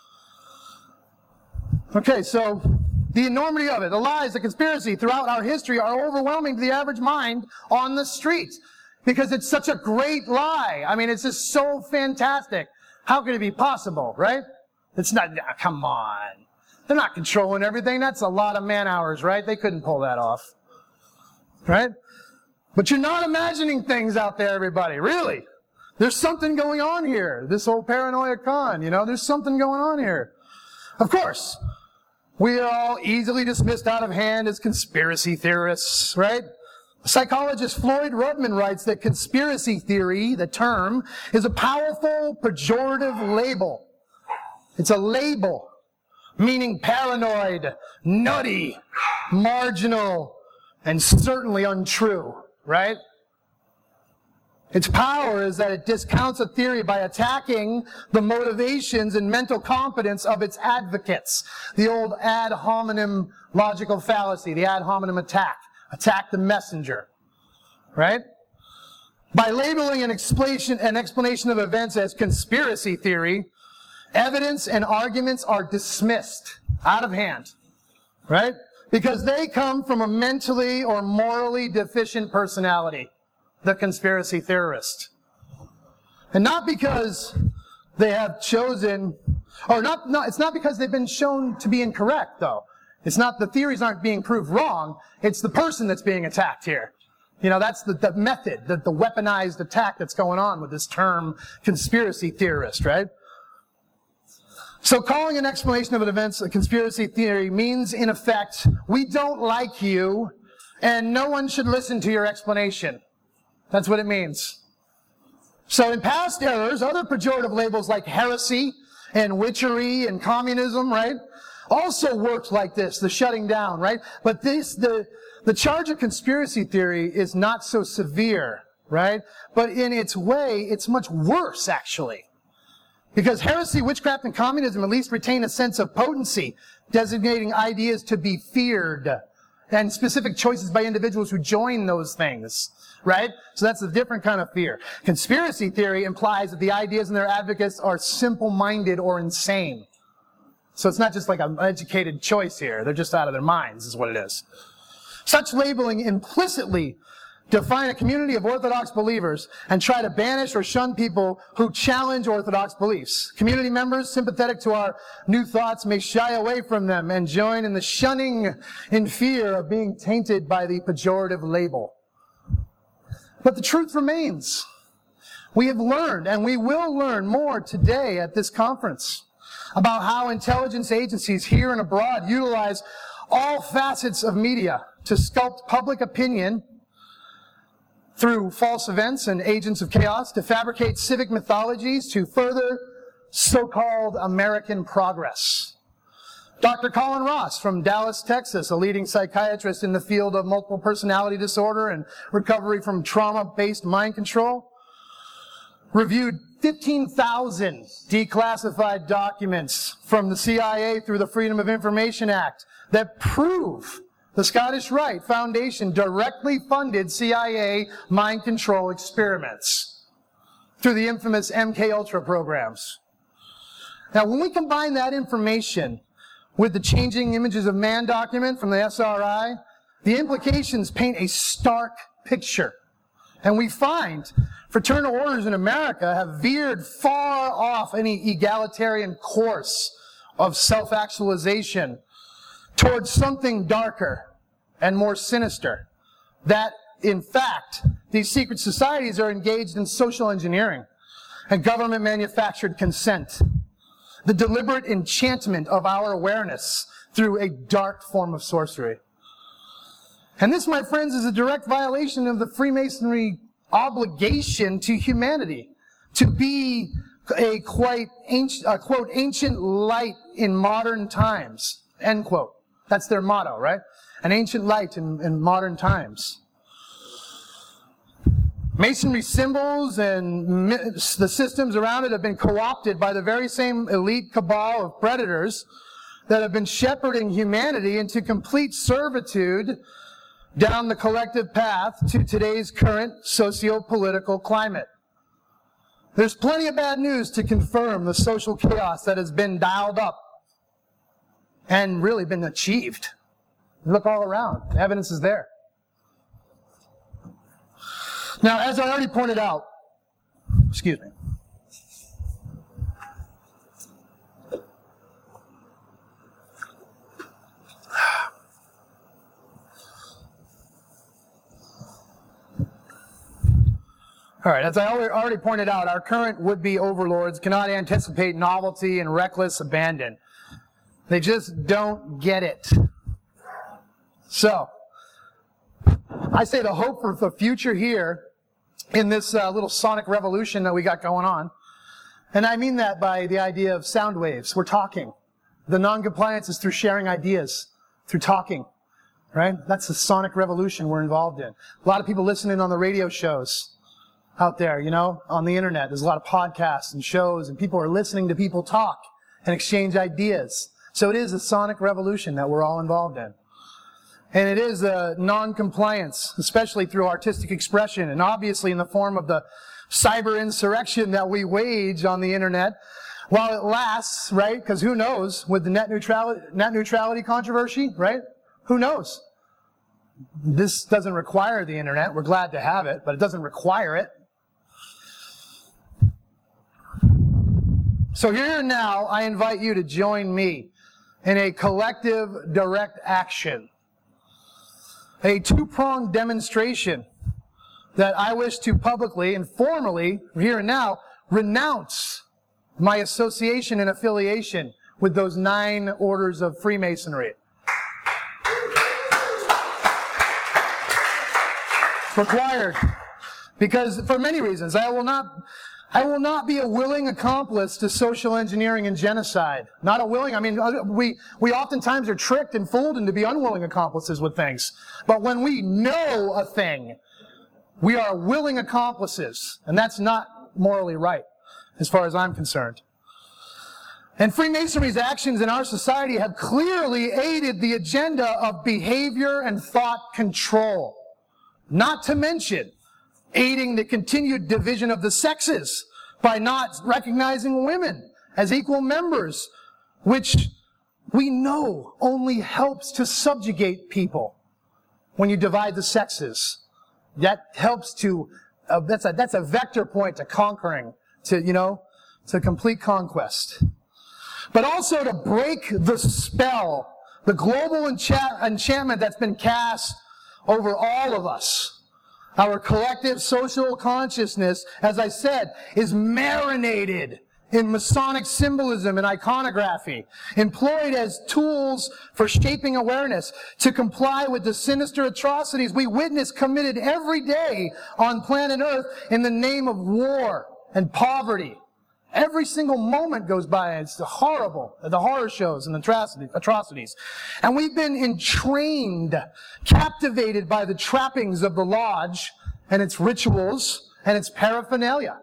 Okay, so the enormity of it, the lies, the conspiracy throughout our history are overwhelming to the average mind on the street because it's such a great lie. I mean, it's just so fantastic. How could it be possible, right? It's not, come on. They're not controlling everything. That's a lot of man hours, right? They couldn't pull that off. Right? But you're not imagining things out there, everybody. Really. There's something going on here. This whole paranoia con, you know, there's something going on here. Of course, we are all easily dismissed out of hand as conspiracy theorists, right? Psychologist Floyd Rudman writes that conspiracy theory, the term, is a powerful pejorative label. It's a label, meaning paranoid, nutty, marginal, and certainly untrue, right? Its power is that it discounts a theory by attacking the motivations and mental competence of its advocates. The old ad hominem logical fallacy, the ad hominem attack. Attack the messenger, right? By labeling an explanation, an explanation of events as conspiracy theory, evidence and arguments are dismissed out of hand, right? Because they come from a mentally or morally deficient personality, the conspiracy theorist. And not because they have chosen, or not, not, it's not because they've been shown to be incorrect, though. It's not, the theories aren't being proved wrong, it's the person that's being attacked here. You know, that's the, the method, the, the weaponized attack that's going on with this term conspiracy theorist, right? So calling an explanation of an event a conspiracy theory means, in effect, we don't like you, and no one should listen to your explanation. That's what it means. So in past eras, other pejorative labels like heresy and witchery and communism, right, also worked like this, the shutting down, right? But this, the, the charge of conspiracy theory is not so severe, right? But in its way, it's much worse, actually. Because heresy, witchcraft, and communism at least retain a sense of potency, designating ideas to be feared, and specific choices by individuals who join those things, right? So that's a different kind of fear. Conspiracy theory implies that the ideas and their advocates are simple-minded or insane. So it's not just like an educated choice here. They're just out of their minds, is what it is. Such labeling implicitly define a community of Orthodox believers and try to banish or shun people who challenge Orthodox beliefs. Community members sympathetic to our new thoughts may shy away from them and join in the shunning in fear of being tainted by the pejorative label. But the truth remains. We have learned, and we will learn more today at this conference, about how intelligence agencies here and abroad utilize all facets of media to sculpt public opinion through false events and agents of chaos, to fabricate civic mythologies, to further so-called American progress. Doctor Colin Ross from Dallas, Texas, a leading psychiatrist in the field of multiple personality disorder and recovery from trauma-based mind control, reviewed fifteen thousand declassified documents from the C I A through the Freedom of Information Act that prove the Scottish Rite Foundation directly funded C I A mind control experiments through the infamous M K Ultra programs. Now, when we combine that information with the Changing Images of Man document from the S R I, the implications paint a stark picture. And we find fraternal orders in America have veered far off any egalitarian course of self-actualization towards something darker and more sinister. That, in fact, these secret societies are engaged in social engineering and government-manufactured consent, the deliberate enchantment of our awareness through a dark form of sorcery. And this, my friends, is a direct violation of the Freemasonry obligation to humanity, to be a quite ancient, a quote, ancient light in modern times, end quote. That's their motto, right? An ancient light in, in modern times. Masonry symbols and the systems around it have been co-opted by the very same elite cabal of predators that have been shepherding humanity into complete servitude down the collective path to today's current socio-political climate. There's plenty of bad news to confirm the social chaos that has been dialed up and really been achieved. Look all around. The evidence is there. Now, as I already pointed out, excuse me, All right, as I already pointed out, our current would-be overlords cannot anticipate novelty and reckless abandon. They just don't get it. So, I say the hope for the future here in this uh, little sonic revolution that we got going on, and I mean that by the idea of sound waves. We're talking. The non-compliance is through sharing ideas, through talking, right? That's the sonic revolution we're involved in. A lot of people listening on the radio shows out there, you know, on the internet. There's a lot of podcasts and shows, and people are listening to people talk and exchange ideas. So it is a sonic revolution that we're all involved in. And it is a non-compliance, especially through artistic expression, and obviously in the form of the cyber insurrection that we wage on the internet while it lasts, right? Because who knows, with the net neutrality, net neutrality controversy, right? Who knows? This doesn't require the internet. We're glad to have it, but it doesn't require it. So here and now, I invite you to join me in a collective direct action. A two-pronged demonstration that I wish to publicly and formally, here and now, renounce my association and affiliation with those nine orders of Freemasonry. Required. Because, for many reasons, I will not... I will not be a willing accomplice to social engineering and genocide. Not a willing, I mean, we, we oftentimes are tricked and fooled into be unwilling accomplices with things. But when we know a thing, we are willing accomplices. And that's not morally right, as far as I'm concerned. And Freemasonry's actions in our society have clearly aided the agenda of behavior and thought control. Not to mention aiding the continued division of the sexes by not recognizing women as equal members, which we know only helps to subjugate people when you divide the sexes. That helps to, uh, that's a, that's a vector point to conquering, to, you know, to complete conquest. But also to break the spell, the global enchant- enchantment that's been cast over all of us. Our collective social consciousness, as I said, is marinated in Masonic symbolism and iconography, employed as tools for shaping awareness to comply with the sinister atrocities we witness committed every day on planet Earth in the name of war and poverty. Every single moment goes by, it's horrible, the horror shows and atrocities. And we've been entrained, captivated by the trappings of the lodge and its rituals and its paraphernalia.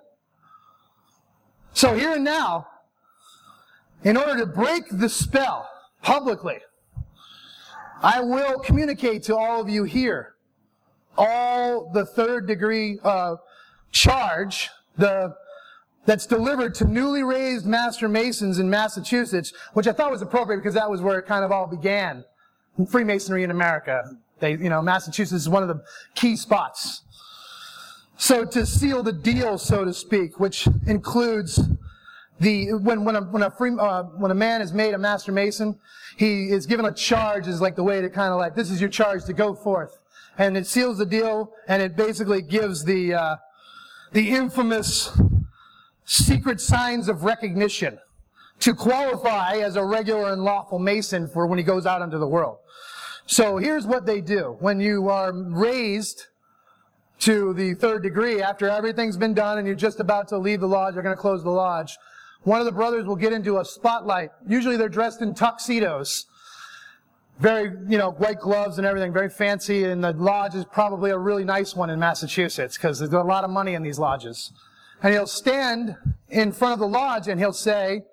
So here and now, in order to break the spell publicly, I will communicate to all of you here all the third degree uh, charge, the that's delivered to newly raised Master Masons in Massachusetts, which I thought was appropriate because that was where it kind of all began. Freemasonry in America. They, you know, Massachusetts is one of the key spots. So to seal the deal, so to speak, which includes the, when, when a, when a free, uh, when a man is made a Master Mason, he is given a charge as like the way to kind of like, this is your charge to go forth. And it seals the deal, and it basically gives the, uh, the infamous secret signs of recognition to qualify as a regular and lawful Mason for when he goes out into the world. So here's what they do. When you are raised to the third degree, after everything's been done and you're just about to leave the lodge, they're going to close the lodge, one of the brothers will get into a spotlight. Usually they're dressed in tuxedos, very, you know, white gloves and everything, very fancy, and the lodge is probably a really nice one in Massachusetts because there's a lot of money in these lodges. And he'll stand in front of the lodge and he'll say,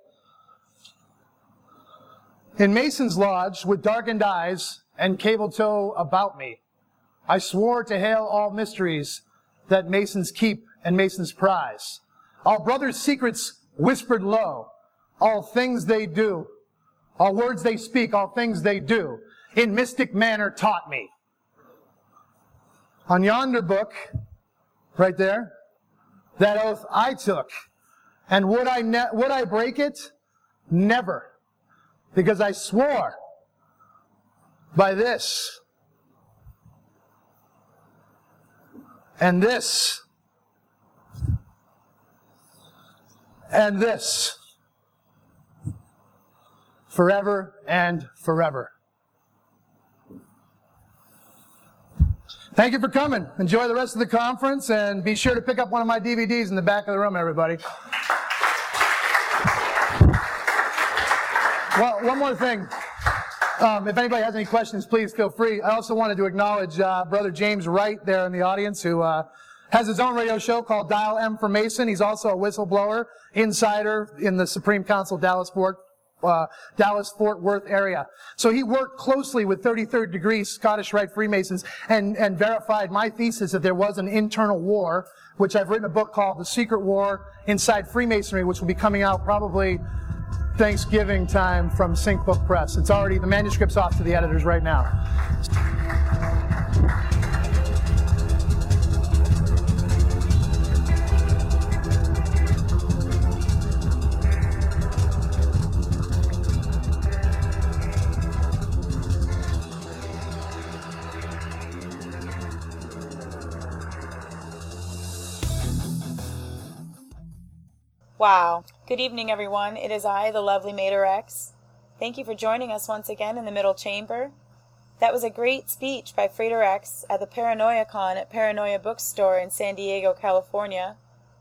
in Mason's lodge with darkened eyes and cable toe about me, I swore to hail all mysteries that Masons keep and Masons prize. All brothers' secrets whispered low, all things they do, all words they speak, all things they do, in mystic manner taught me. On yonder book, right there, that oath I took. And would I, ne- would I break it? Never. Because I swore by this and this and this forever and forever. Thank you for coming. Enjoy the rest of the conference, and be sure to pick up one of my D V Ds in the back of the room, everybody. Well, one more thing. Um, if anybody has any questions, please feel free. I also wanted to acknowledge uh, Brother James Wright there in the audience, who uh, has his own radio show called Dial M for Mason. He's also a whistleblower, insider in the Supreme Council Dallas-Fort uh, Dallas-Fort Worth area. So he worked closely with thirty-third degree Scottish Rite Freemasons and, and verified my thesis that there was an internal war, which I've written a book called The Secret War Inside Freemasonry, which will be coming out probably Thanksgiving time from Sync Book Press. It's already, the manuscript's off to the editors right now. Wow. Good evening, everyone. It is I, the lovely Mater X. Thank you for joining us once again in the Middle Chamber. That was a great speech by Frater X at the ParanoiaCon at Paranoia Bookstore in San Diego, California.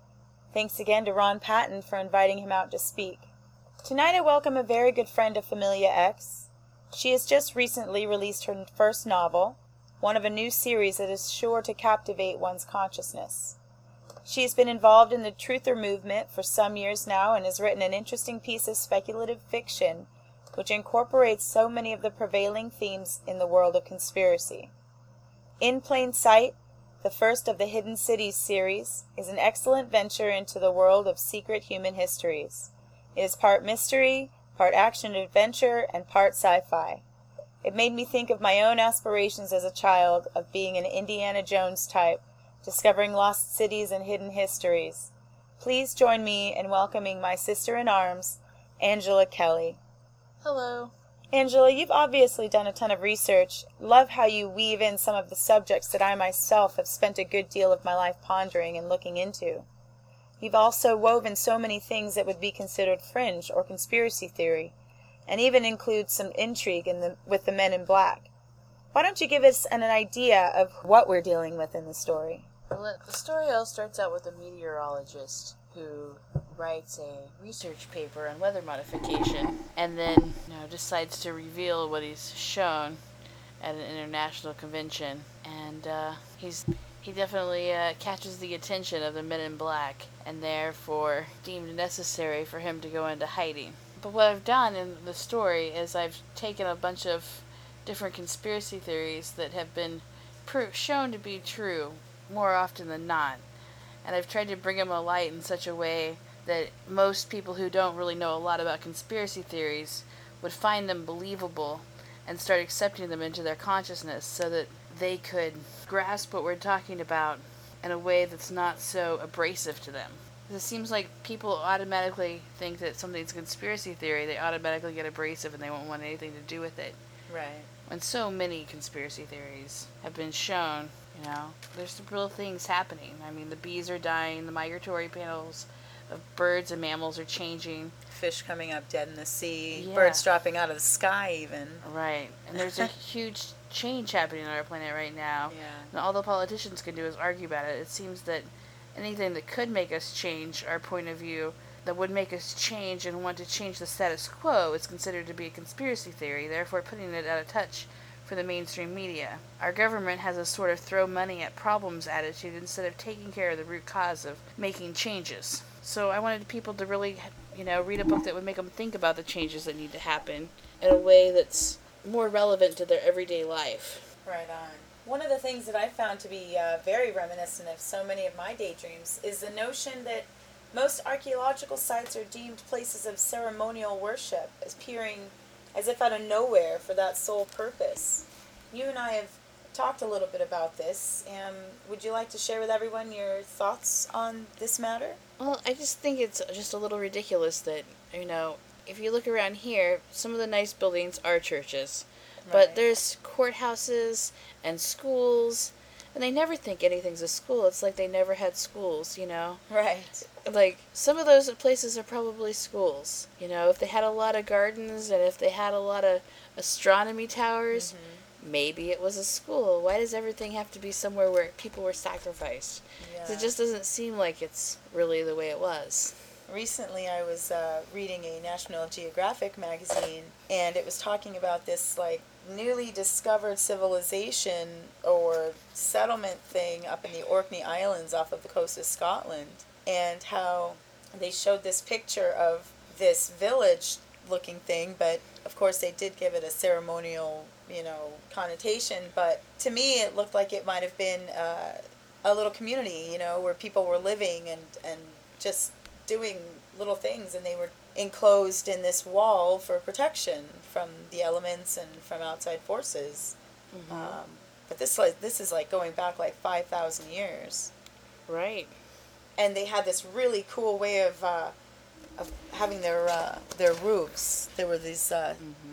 Thanks again to Ron Patton for inviting him out to speak. Tonight I welcome a very good friend of Familia X. She has just recently released her first novel, one of a new series that is sure to captivate one's consciousness. She has been involved in the truther movement for some years now and has written an interesting piece of speculative fiction which incorporates so many of the prevailing themes in the world of conspiracy. In Plain Sight, the first of the Hidden Cities series, is an excellent venture into the world of secret human histories. It is part mystery, part action-adventure, and part sci-fi. It made me think of my own aspirations as a child of being an Indiana Jones type, discovering lost cities and hidden histories. Please join me in welcoming my sister-in-arms, Angela Kelly. Hello. Angela, you've obviously done a ton of research. Love how you weave in some of the subjects that I myself have spent a good deal of my life pondering and looking into. You've also woven so many things that would be considered fringe or conspiracy theory, and even include some intrigue in the, with the Men in Black. Why don't you give us an, an idea of what we're dealing with in the story? Well, the story all starts out with a meteorologist who writes a research paper on weather modification and then you know, decides to reveal what he's shown at an international convention. And uh, he's he definitely uh, catches the attention of the Men in Black and therefore deemed necessary for him to go into hiding. But what I've done in the story is I've taken a bunch of different conspiracy theories that have been pro- shown to be true more often than not. And I've tried to bring them to light in such a way that most people who don't really know a lot about conspiracy theories would find them believable and start accepting them into their consciousness so that they could grasp what we're talking about in a way that's not so abrasive to them. It seems like people automatically think that something's a conspiracy theory, they automatically get abrasive and they won't want anything to do with it. Right. When so many conspiracy theories have been shown, you know, there's some real things happening. I mean, the bees are dying, the migratory panels of birds and mammals are changing. Fish coming up dead in the sea, Yeah. birds dropping out of the sky even. Right. And there's a huge change happening on our planet right now. Yeah. And all the politicians can do is argue about it. It seems that anything that could make us change our point of view, that would make us change and want to change the status quo, is considered to be a conspiracy theory, therefore putting it out of touch for the mainstream media. Our government has a sort of throw money at problems attitude instead of taking care of the root cause of making changes. So I wanted people to really, you know, read a book that would make them think about the changes that need to happen in a way that's more relevant to their everyday life. Right on. One of the things that I found to be uh, very reminiscent of so many of my daydreams is the notion that most archaeological sites are deemed places of ceremonial worship, as appearing as if out of nowhere for that sole purpose. You and I have talked a little bit about this. Um, would you like to share with everyone your thoughts on this matter? Well, I just think it's just a little ridiculous that, you know, if you look around here, some of the nice buildings are churches. Right. But there's courthouses and schools and they never think anything's a school. It's like they never had schools, you know? Right. Like, some of those places are probably schools, you know? If they had a lot of gardens and if they had a lot of astronomy towers, mm-hmm. maybe it was a school. Why does everything have to be somewhere where people were sacrificed? Yeah. It just doesn't seem like it's really the way it was. Recently, I was uh, reading a National Geographic magazine, and it was talking about this, like, newly discovered civilization or settlement thing up in the Orkney Islands off of the coast of Scotland, and how they showed this picture of this village-looking thing, but, of course, they did give it a ceremonial, you know, connotation, but to me, it looked like it might have been uh, a little community, you know, where people were living and, and just doing little things, and they were enclosed in this wall for protection from the elements and from outside forces. Mm-hmm. Um, but this like this is like going back like five thousand years, right? And they had this really cool way of uh, of having their uh, their roofs. There were these uh, mm-hmm.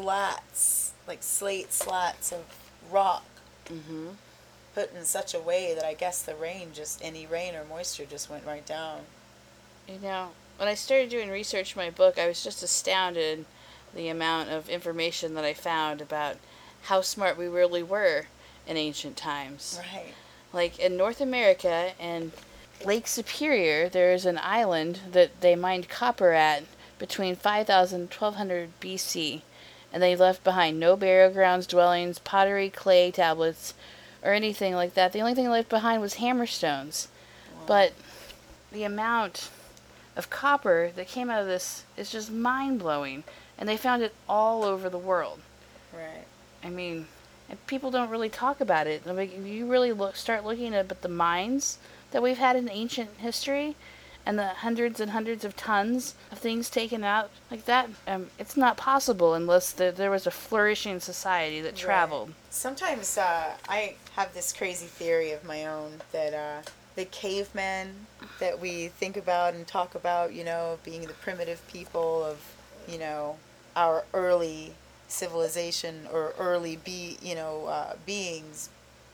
slats, like slate slats of rock, mm-hmm. put in such a way that I guess the rain just any rain or moisture just went right down. You know, when I started doing research for my book, I was just astounded the amount of information that I found about how smart we really were in ancient times. Right. Like in North America and Lake Superior, there is an island that they mined copper at between five thousand and twelve hundred B C, and they left behind no burial grounds, dwellings, pottery, clay tablets, or anything like that. The only thing left behind was hammerstones. Wow. But the amount of copper that came out of this is just mind-blowing, and they found it all over the world. Right. I mean, and people don't really talk about it. I mean, you really look, start looking at the mines that we've had in ancient history, and the hundreds and hundreds of tons of things taken out like that. Um, it's not possible unless the, there was a flourishing society that traveled. Right. Sometimes uh, I have this crazy theory of my own that uh, the cavemen that we think about and talk about, you know, being the primitive people of, you know, our early civilization or early be, you know, uh, beings,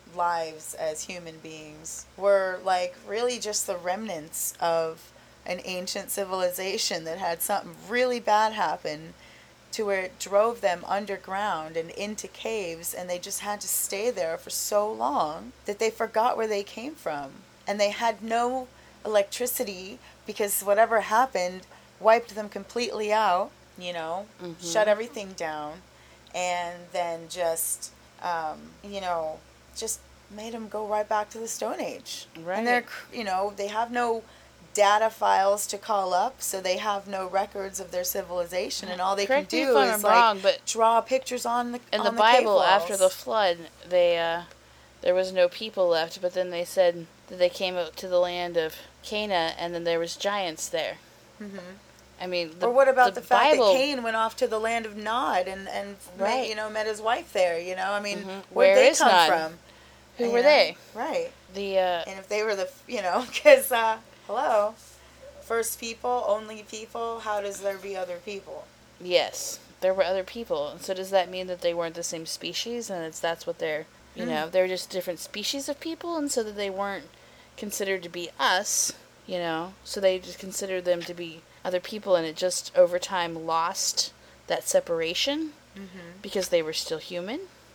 lives as human beings, were like really just the remnants of an ancient civilization that had something really bad happen to where it drove them underground and into caves, and they just had to stay there for so long that they forgot where they came from. And they had no electricity because whatever happened wiped them completely out, you know, mm-hmm. shut everything down, and then just, um, you know, just made them go right back to the Stone Age. Right. And they're, you know, they have no data files to call up, so they have no records of their civilization, and all they Correct can me do if I'm is like wrong, but draw pictures on the in on the, the Bible cave after walls. the flood, they uh, there was no people left, but then they said that they came out to the land of Cana, and then there was giants there. Mm-hmm. I mean, the, or what about the, the fact Bible, that Cain went off to the land of Nod and and right. met, you know met his wife there? You know, I mean, mm-hmm. where'd Where they is come Nod? from? Who you were know? they? Right. The uh, and if they were the, you know, because uh, hello, first people, only people. How does there be other people? Yes, there were other people. So does that mean that they weren't the same species, and it's that's what they're, you mm. know, they're just different species of people, and so that they weren't considered to be us, you know, so they just considered them to be other people, and it just over time lost that separation mm-hmm. because they were still human,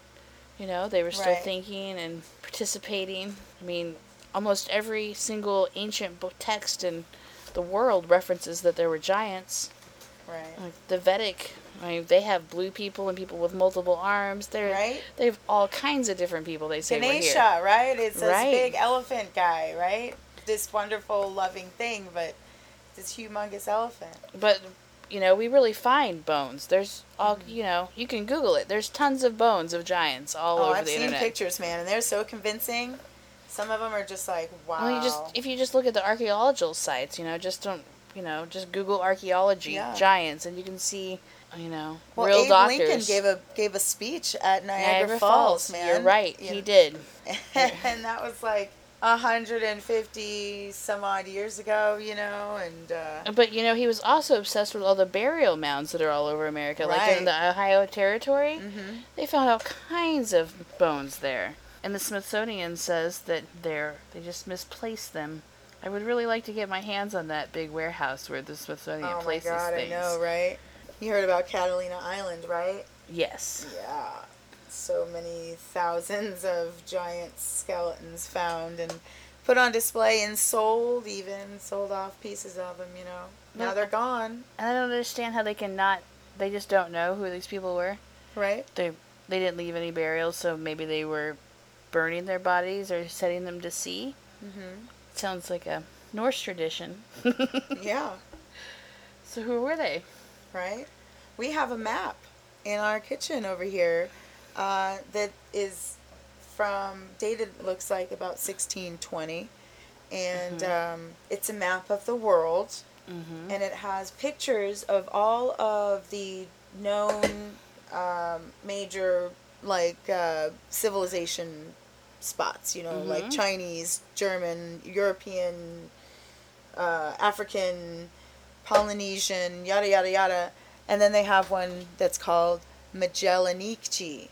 you know, they were still right. thinking and participating. I mean, almost every single ancient book text in the world references that there were giants. Right. Like the Vedic, I mean, they have blue people and people with multiple arms. They're, right. They have all kinds of different people they say Ganesha, were here. right? It's this right. big elephant guy, right? This wonderful, loving thing, but this humongous elephant. But, you know, we really find bones. There's all, you know, you can Google it. There's tons of bones of giants all oh, over I've the internet. internet. I've seen pictures, man, and they're so convincing. Some of them are just like, wow. Well, you just if you just look at the archaeological sites, you know, just don't, you know, just Google archaeology yeah. giants, and you can see, you know, well, real Abe doctors. Lincoln gave a gave a speech at Niagara, Niagara Falls, Falls, man. You're right, you he know? did. And that was like one hundred fifty some odd years ago, you know, and uh, but you know, he was also obsessed with all the burial mounds that are all over America, right. like in the Ohio Territory. Mm-hmm. They found all kinds of bones there, And the Smithsonian says that they're they just misplaced them. I would really like to get my hands on that big warehouse where the Smithsonian Oh my places God, things. I know, right? You heard about Catalina Island, right? Yes. Yeah. So many thousands of giant skeletons found and put on display and sold, even sold off pieces of them, you know. Now Well, they're gone, And I don't understand how they can not. They just don't know who these people were. right? They they didn't leave any burials, so maybe they were burning their bodies or setting them to sea. Mm-hmm. Sounds like a Norse tradition. Yeah, So who were they? right? We have a map in our kitchen over here uh, that is from, dated, looks like about sixteen twenty. And um, it's a map of the world. Mm-hmm. And it has pictures of all of the known um, major like uh, civilization spots, you know, like Chinese, German, European, uh, African, Polynesian, yada yada yada. And then they have one that's called Magellanici.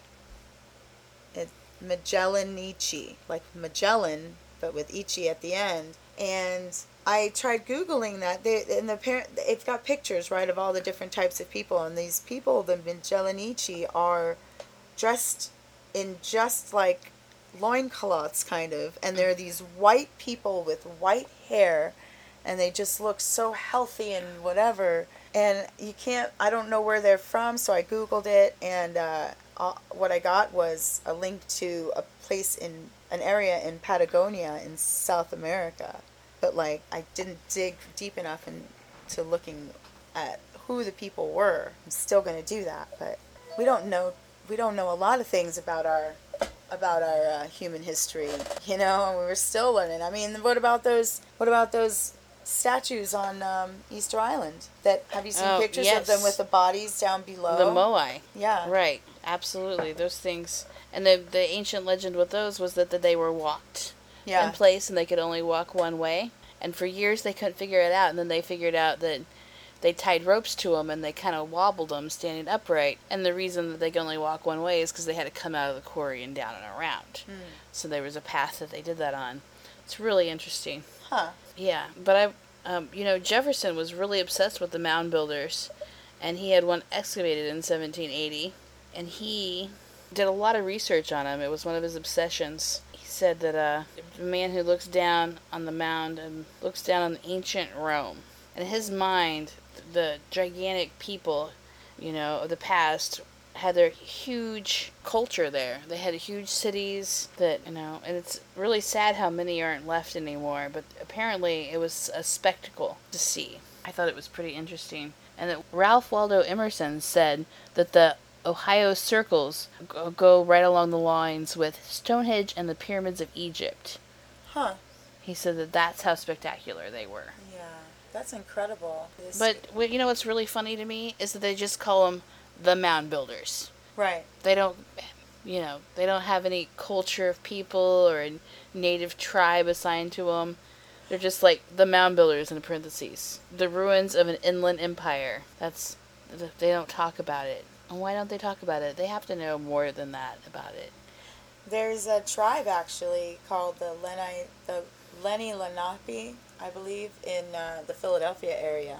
It's Magellanici, like Magellan, but with Ichi at the end. And I tried Googling that. They, and the parent, it's got pictures, right, of all the different types of people. And these people, the Magellanici, are dressed in just like loincloths, kind of. And they're these white people with white hair. And they just look so healthy and whatever. And you can't, I don't know where they're from, so I Googled it. And uh, uh, what I got was a link to a place in, an area in Patagonia in South America. But like I didn't dig deep enough into looking at who the people were. I'm still going to do that, but we don't know we don't know a lot of things about our about our uh, human history, you know, and we're still learning. I mean, what about those what about those statues on um, Easter Island? That have you seen Oh, pictures yes. of them with the bodies down below? The Moai. Yeah. Right. Absolutely. Those things. And the the ancient legend with those was that, that they were walked Yeah. in place and they could only walk one way. And for years they couldn't figure it out. And then they figured out that they tied ropes to them and they kind of wobbled them standing upright. And the reason that they could only walk one way is because they had to come out of the quarry and down and around. Mm. So there was a path that they did that on. It's really interesting. Huh. Yeah, but I, um, you know, Jefferson was really obsessed with the mound builders, and he had one excavated in seventeen eighty, and he did a lot of research on him. It was one of his obsessions. He said that uh, the man who looks down on the mound and looks down on ancient Rome. In his mind, the gigantic people, you know, of the past had their huge culture there. They had huge cities that, you know, and it's really sad how many aren't left anymore, but apparently it was a spectacle to see. I thought it was pretty interesting. And that Ralph Waldo Emerson said that the Ohio circles go right along the lines with Stonehenge and the pyramids of Egypt. Huh. He said that that's how spectacular they were. Yeah. That's incredible. This- But what- you know what's really funny to me is that they just call them the mound builders. right. They don't, you know, they don't have any culture of people or a native tribe assigned to them. They're just like the mound builders in parentheses. The ruins of an inland empire. That's, they don't talk about it. And why don't they talk about it? They have to know more than that about it. There's a tribe actually called the Lenni, the Lenni Lenape, I believe, in uh, the Philadelphia area,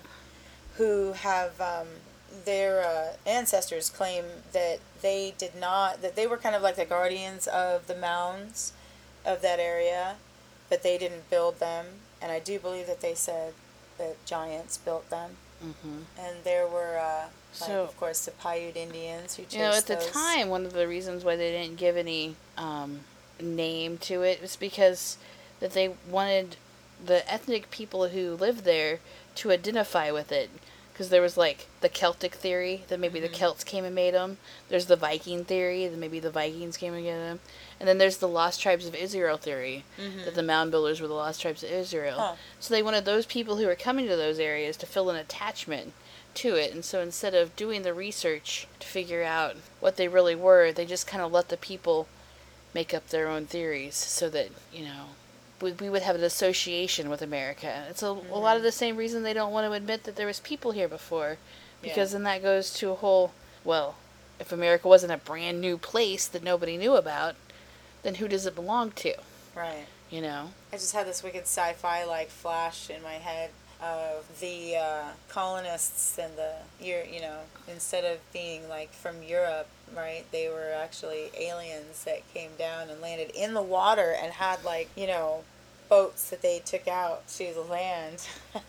who have um, their uh, ancestors claim that they did not, that they were kind of like the guardians of the mounds of that area, but they didn't build them. And I do believe that they said that giants built them. Mm-hmm. And there were, uh, like, So- of course, the Paiute Indians who chased You know, at the those. time, one of the reasons why they didn't give any um, name to it was because that they wanted the ethnic people who lived there to identify with it. Because there was, like, the Celtic theory that maybe Mm-hmm. the Celts came and made them. There's the Viking theory that maybe the Vikings came and get them. And then there's the Lost Tribes of Israel theory, Mhm. that the mound builders were the Lost Tribes of Israel. Huh. So they wanted those people who were coming to those areas to feel an attachment to it. And so instead of doing the research to figure out what they really were, they just kind of let the people make up their own theories so that, you know, we, we would have an association with America. It's a, a lot of the same reason they don't want to admit that there was people here before, because Yeah. then that goes to a whole, well, if America wasn't a brand new place that nobody knew about, then who does it belong to? Right. You know? I just had this wicked sci-fi like flash in my head of the uh, colonists and the you you know instead of being like from Europe, right? They were actually aliens that came down and landed in the water and had like you know boats that they took out to the land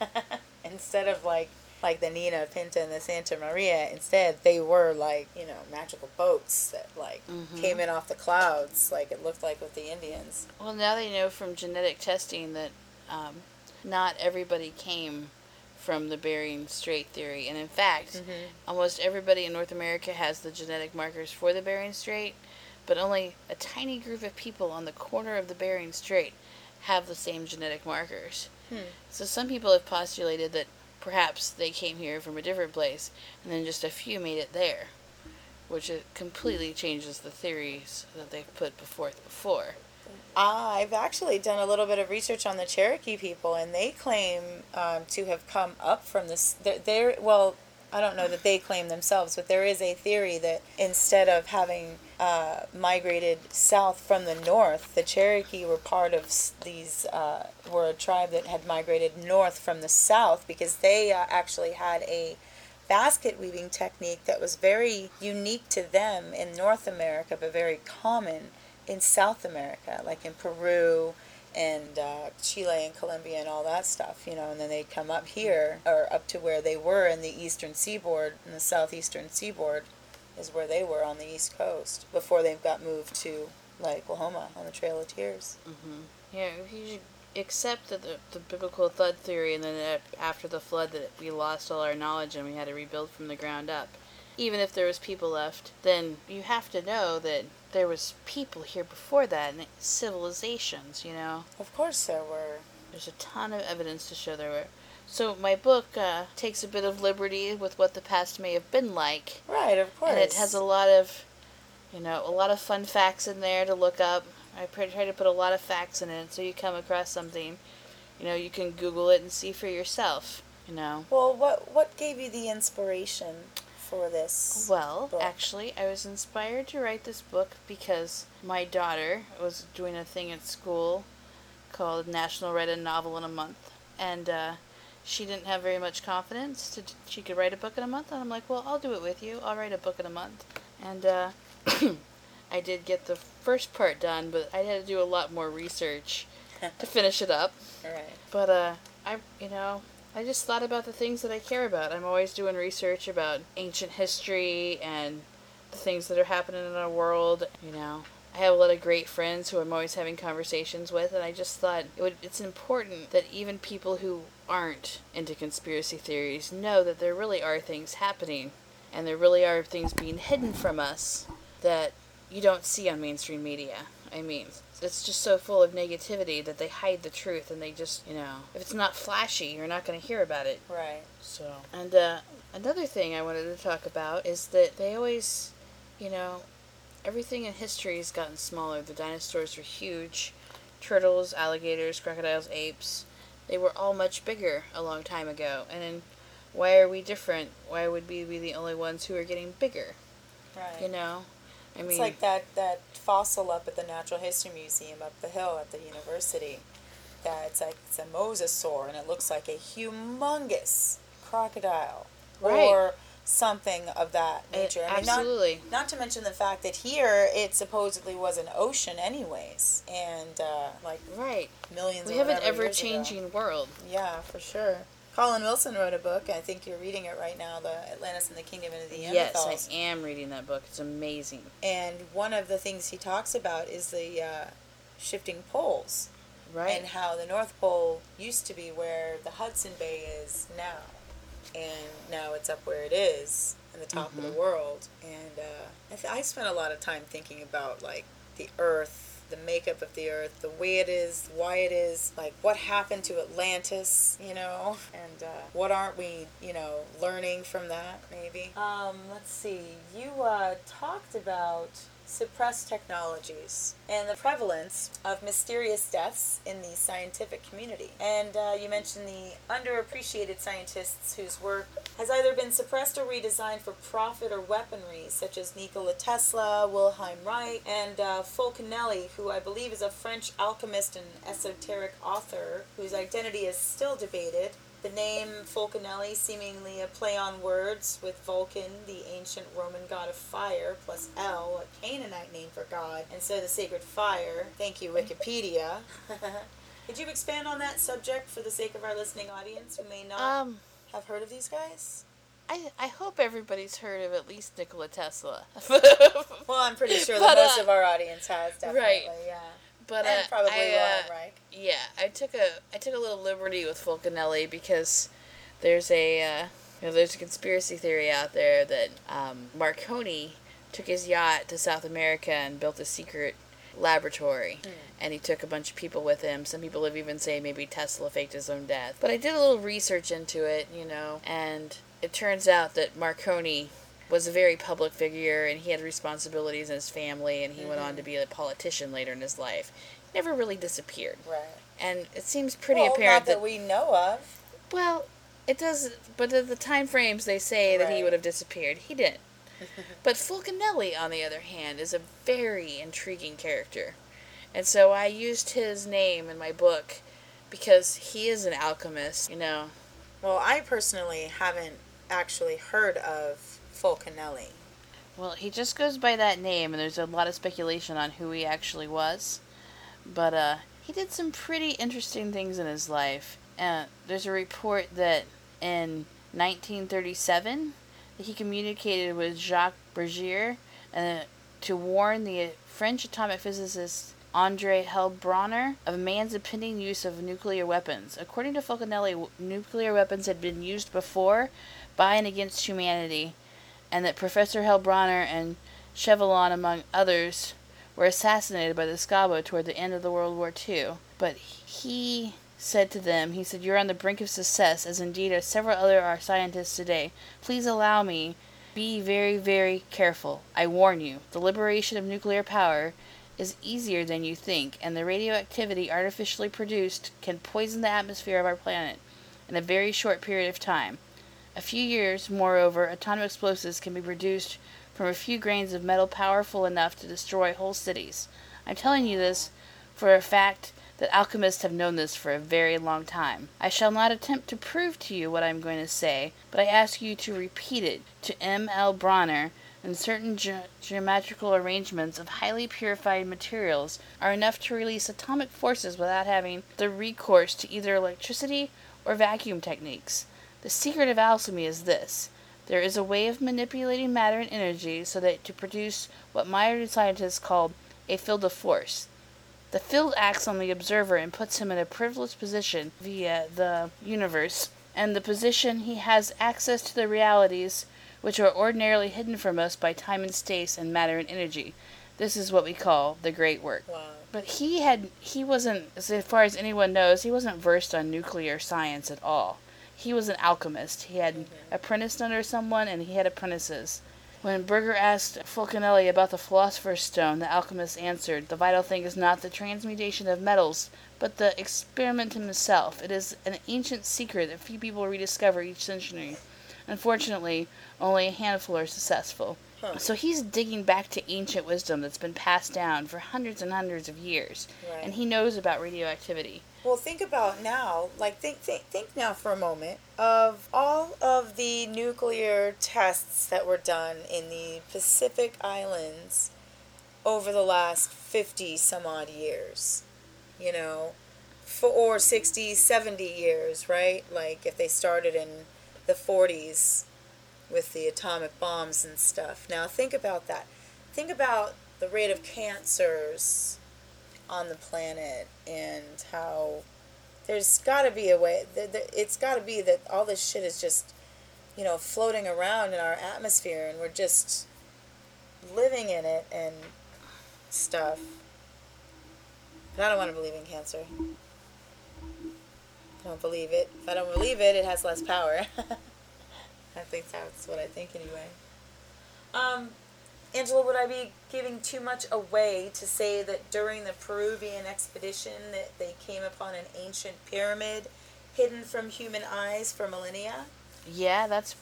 instead of like like the Nina Pinta and the Santa Maria. Instead, they were like you know magical boats that like Mhm. came in off the clouds, like it looked like with the Indians. Well, now they know from genetic testing that um, not everybody came from the Bering Strait theory. And in fact, Mhm. almost everybody in North America has the genetic markers for the Bering Strait, but only a tiny group of people on the corner of the Bering Strait have the same genetic markers. Hmm. So some people have postulated that perhaps they came here from a different place, and then just a few made it there, which it completely changes the theories that they've put before before. I've actually done a little bit of research on the Cherokee people, and they claim um, to have come up from this. They're, they're well, I don't know that they claim themselves, but there is a theory that instead of having uh, migrated south from the north, the Cherokee were part of s- these uh, were a tribe that had migrated north from the south because they uh, actually had a basket weaving technique that was very unique to them in North America, but very common in South America, like in Peru and uh, Chile and Colombia and all that stuff, you know, and then they'd come up here, or up to where they were in the eastern seaboard, in the southeastern seaboard is where they were on the east coast, before they got moved to, like, Oklahoma on the Trail of Tears. Mm-hmm. Yeah, if you should accept that the, the biblical flood theory, and then that after the flood that we lost all our knowledge and we had to rebuild from the ground up. Even if there was people left, then you have to know that there was people here before that, and civilizations, you know. Of course there were. There's a ton of evidence to show there were. So my book uh, takes a bit of liberty with what the past may have been like. Right, of course. And it has a lot of, you know, a lot of fun facts in there to look up. I pr- try to put a lot of facts in it, so you come across something, you know, you can Google it and see for yourself, you know. Well, what, what gave you the inspiration for this Well, book? actually, I was inspired to write this book because my daughter was doing a thing at school called National Write a Novel in a Month, and uh, she didn't have very much confidence to she could write a book in a month, and I'm like, well, I'll do it with you. I'll write a book in a month. And uh, I did get the first part done, but I had to do a lot more research to finish it up. Right. But, uh, I, you know, I just thought about the things that I care about. I'm always doing research about ancient history and the things that are happening in our world, you know. I have a lot of great friends who I'm always having conversations with, and I just thought it would, it's important that even people who aren't into conspiracy theories know that there really are things happening, and there really are things being hidden from us that you don't see on mainstream media. I mean, it's just so full of negativity that they hide the truth, and they just, you know, if it's not flashy, you're not going to hear about it. Right. So, and uh, another thing I wanted to talk about is that they always, you know, everything in history has gotten smaller. The dinosaurs were huge. Turtles, alligators, crocodiles, apes, they were all much bigger a long time ago. And then why are we different? Why would we be the only ones who are getting bigger? Right. You know? I mean, It's like that, that fossil up at the Natural History Museum up the hill at the university. That it's like it's a mosasaur, and it looks like a humongous crocodile, Right. or something of that nature. Uh, I mean, absolutely. Not, not to mention the fact that here it supposedly was an ocean, anyways, and uh, like right. millions. We of have an whatever years ago. ever-changing world. Yeah, for sure. Colin Wilson wrote a book. I think you're reading it right now, The Atlantis and the Kingdom of the Yes, Neanderthals. I am reading that book. It's amazing. And one of the things he talks about is the uh, shifting poles. Right. And how the North Pole used to be where the Hudson Bay is now. And now it's up where it is, in the top Mm-hmm. of the world. And uh, I, th- I spent a lot of time thinking about, like, the Earth, the makeup of the Earth, the way it is, why it is, like, what happened to Atlantis, you know? And uh, what aren't we, you know, learning from that, maybe? Um, let's see. You uh, talked about suppressed technologies and the prevalence of mysterious deaths in the scientific community. And uh, you mentioned the underappreciated scientists whose work has either been suppressed or redesigned for profit or weaponry, such as Nikola Tesla, Wilhelm Reich, and uh, Fulcanelli, who I believe is a French alchemist and esoteric author whose identity is still debated. The name Fulcanelli seemingly a play on words with Vulcan, the ancient Roman god of fire, plus El, a Canaanite name for God, and so the sacred fire. Thank you, Wikipedia. Could you expand on that subject for the sake of our listening audience who may not Um, have heard of these guys? I I hope everybody's heard of at least Nikola Tesla. Well, I'm pretty sure But, that most uh, of our audience has, definitely, right. yeah. But And uh, probably I, Wilhelm uh, Reich. yeah, I took a I took a little liberty with Fulcanelli because there's a uh, you know, there's a conspiracy theory out there that um, Marconi took his yacht to South America and built a secret laboratory, mm. and he took a bunch of people with him. Some people have even say maybe Tesla faked his own death. But I did a little research into it, you know, and it turns out that Marconi was a very public figure, and he had responsibilities in his family, and he mm-hmm. went on to be a politician later in his life. He never really disappeared. Right. And it seems pretty well, apparent not that, that we know of. Well, it does, but at the time frames they say right. that he would have disappeared. He didn't. But Fulcanelli, on the other hand, is a very intriguing character. And so I used his name in my book because he is an alchemist, you know. Well, I personally haven't actually heard of Fulcanelli. Well, he just goes by that name, and there's a lot of speculation on who he actually was. But uh, he did some pretty interesting things in his life. Uh, there's a report that in nineteen thirty-seven, that he communicated with Jacques Bergier uh, to warn the French atomic physicist André Heilbronner of man's impending use of nuclear weapons. According to Fulcanelli, nuclear weapons had been used before by and against humanity, and that Professor Heilbronner and Chevalon, among others, were assassinated by the Scabo toward the end of the World War Two. But he said to them, he said, "You're on the brink of success, as indeed are several other our scientists today. Please allow me. Be very, very careful. I warn you, the liberation of nuclear power is easier than you think, and the radioactivity artificially produced can poison the atmosphere of our planet in a very short period of time. A few years, moreover, atomic explosives can be produced from a few grains of metal powerful enough to destroy whole cities. I'm telling you this for a fact that alchemists have known this for a very long time. I shall not attempt to prove to you what I am going to say, but I ask you to repeat it to M. L. Bronner, and certain ge- geometrical arrangements of highly purified materials are enough to release atomic forces without having the recourse to either electricity or vacuum techniques. The secret of alchemy is this. There is a way of manipulating matter and energy so that to produce what modern scientists call a field of force. The field acts on the observer and puts him in a privileged position via the universe, and the position he has access to the realities which are ordinarily hidden from us by time and space and matter and energy. This is what we call the great work." Wow. But he had, he wasn't, as far as anyone knows, he wasn't versed on nuclear science at all. He was an alchemist. He had mm-hmm. apprenticed under someone, and he had apprentices. When Berger asked Fulcanelli about the Philosopher's Stone, the alchemist answered, "The vital thing is not the transmutation of metals, but the experiment himself. It is an ancient secret that few people rediscover each century. Unfortunately, only a handful are successful." Huh. So he's digging back to ancient wisdom that's been passed down for hundreds and hundreds of years, right. And he knows about radioactivity. Well, think about now, like think, think think now for a moment of all of the nuclear tests that were done in the Pacific Islands over the last fifty some odd years, you know, for, or sixty, seventy years, right? Like if they started in the forties with the atomic bombs and stuff. Now think about that. Think about the rate of cancers on the planet and how there's got to be a way, it's got to be that all this shit is just, you know, floating around in our atmosphere and we're just living in it and stuff. But I don't want to believe in cancer. I don't believe it. If I don't believe it, it has less power. I think that's what I think anyway. Um, Angela, would I be giving too much away to say that during the Peruvian expedition that they came upon an ancient pyramid hidden from human eyes for millennia? Yeah, that's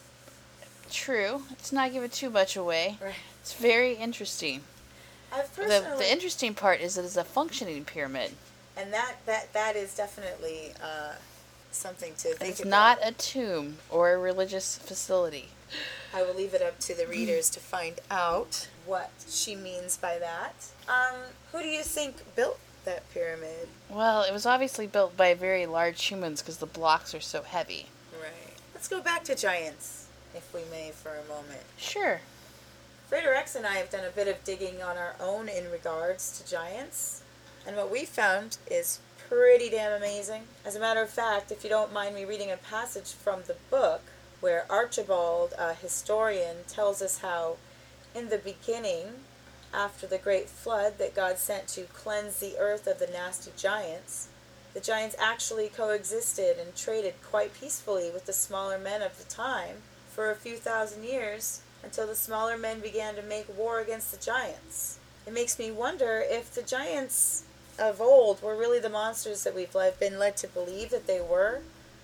true. Let's not give it too much away. Right. It's very interesting. I've The, personally, the interesting part is that it's a functioning pyramid. and that, that, that is definitely uh, something to think It's about. not a tomb or a religious facility. I will leave it up to the readers to find out what she means by that. Um, who do you think built that pyramid? Well, it was obviously built by very large humans because the blocks are so heavy. Right. Let's go back to giants, if we may, for a moment. Sure. Frater X and I have done a bit of digging on our own in regards to giants, and what we found is pretty damn amazing. As a matter of fact, if you don't mind me reading a passage from the book, where Archibald, a historian, tells us how, in the beginning, after the great flood that God sent to cleanse the earth of the nasty giants, the giants actually coexisted and traded quite peacefully with the smaller men of the time for a few thousand years, until the smaller men began to make war against the giants. It makes me wonder if the giants of old were really the monsters that we've led, been led to believe that they were,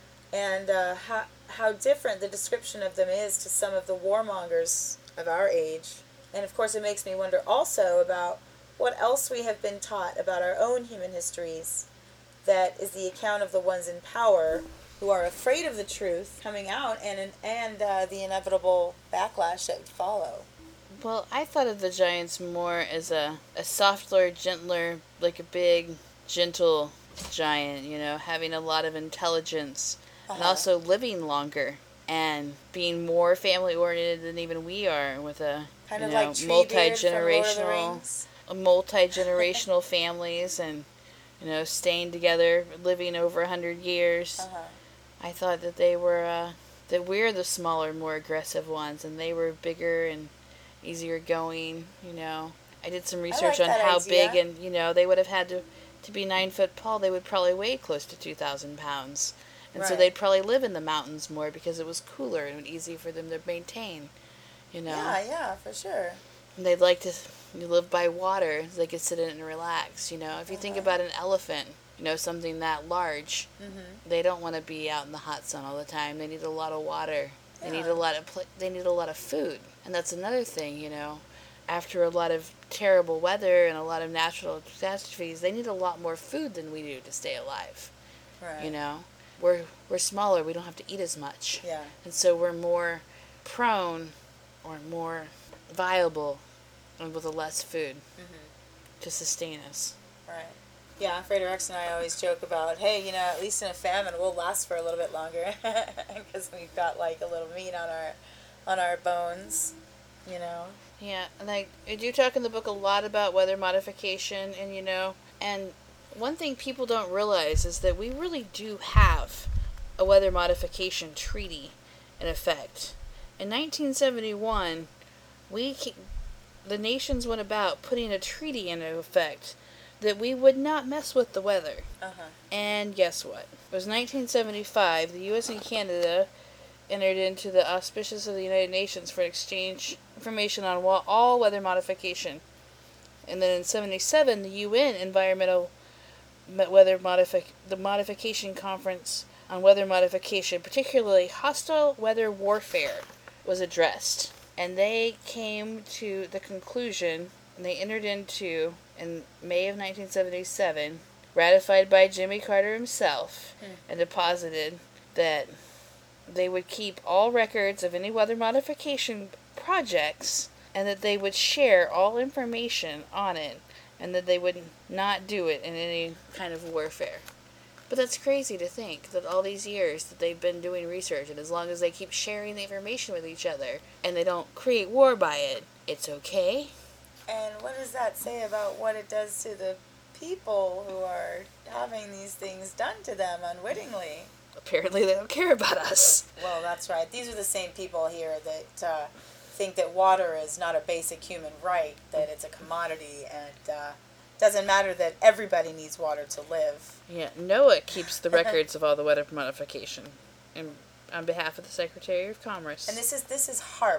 and uh, how, how different the description of them is to some of the warmongers of our age. And of course it makes me wonder also about what else we have been taught about our own human histories that is the account of the ones in power who are afraid of the truth coming out, and and uh, the inevitable backlash that would follow. Well, I thought of the giants more as a, a softer, gentler, like a big, gentle giant, you know, having a lot of intelligence, uh-huh. and also living longer and being more family-oriented than even we are, with a kind you of know, like multi-generational, generational multi-generational families, and you know, staying together, living over a hundred years. Uh-huh. I thought that they were uh, that we're the smaller, more aggressive ones, and they were bigger and easier going. You know, I did some research like on that how idea. big, and you know, they would have had to to be nine foot tall. They would probably weigh close to two thousand pounds, and so Right. they'd probably live in the mountains more because it was cooler and easy for them to maintain. You know, Yeah, yeah, for sure. and they'd like to you live by water so they could sit in it and relax. You know, if you think Uh-huh. about an elephant, you know, something that large, Mm-hmm. they don't want to be out in the hot sun all the time. They need a lot of water. They need Yeah. a lot of pl- they need a lot of food, and that's another thing. You know, after a lot of terrible weather and a lot of natural catastrophes, they need a lot more food than we do to stay alive. Right. You know, we're we're smaller. We don't have to eat as much, Yeah. and so we're more prone or more viable and with a less food Mm-hmm. to sustain us. Right. Yeah, Frater X and I always joke about, hey, you know, at least in a famine, we'll last for a little bit longer because we've got like a little meat on our on our bones, you know. Yeah, and I, I do talk in the book a lot about weather modification, and you know, and one thing people don't realize is that we really do have a weather modification treaty in effect. In nineteen seventy-one, we the nations went about putting a treaty into effect that we would not mess with the weather. Uh-huh. And guess what? It was nineteen seventy-five. The U S and Canada entered into the auspices of the United Nations for exchange information on wa- all weather modification. And then in seventy-seven, the U N Environmental Weather Modific the Modification Conference on Weather Modification, particularly hostile weather warfare, was addressed. And they came to the conclusion, and they entered into, in May of nineteen seventy-seven, ratified by Jimmy Carter himself, Hmm. and deposited that they would keep all records of any weather modification projects, and that they would share all information on it, and that they would not do it in any kind of warfare. But that's crazy to think that all these years that they've been doing research, and as long as they keep sharing the information with each other, and they don't create war by it, it's okay. And what does that say about what it does to the people who are having these things done to them unwittingly? Apparently they don't care about us. Well, that's right. These are the same people here that uh, think that water is not a basic human right, that it's a commodity, and uh, doesn't matter that everybody needs water to live. Yeah, NOAA keeps the records of all the weather modification, and on behalf of the Secretary of Commerce. And this is this is HARP,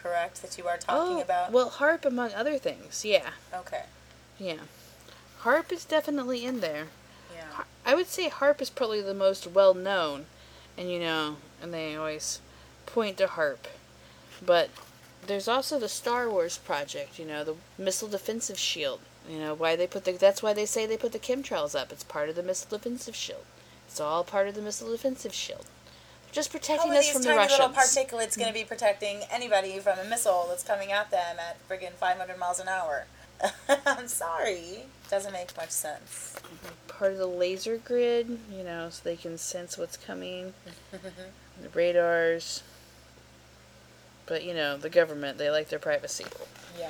correct, that you are talking oh, about? well, HAARP among other things, yeah. Okay. Yeah. HAARP is definitely in there. Yeah. I would say HAARP is probably the most well-known, and, you know, and they always point to HAARP. But there's also the Star Wars project, you know, the Missile Defensive Shield. You know, why they put the, that's why they say they put the chemtrails up. It's part of the Missile Defensive Shield. It's all part of the Missile Defensive Shield. They're just protecting us from the Russians. How are these tiny little particulates going to be protecting anybody from a missile that's coming at them at friggin' five hundred miles an hour? I'm sorry. Doesn't make much sense. Part of the laser grid, you know, so they can sense what's coming. The radars. But, you know, the government, they like their privacy. Yeah.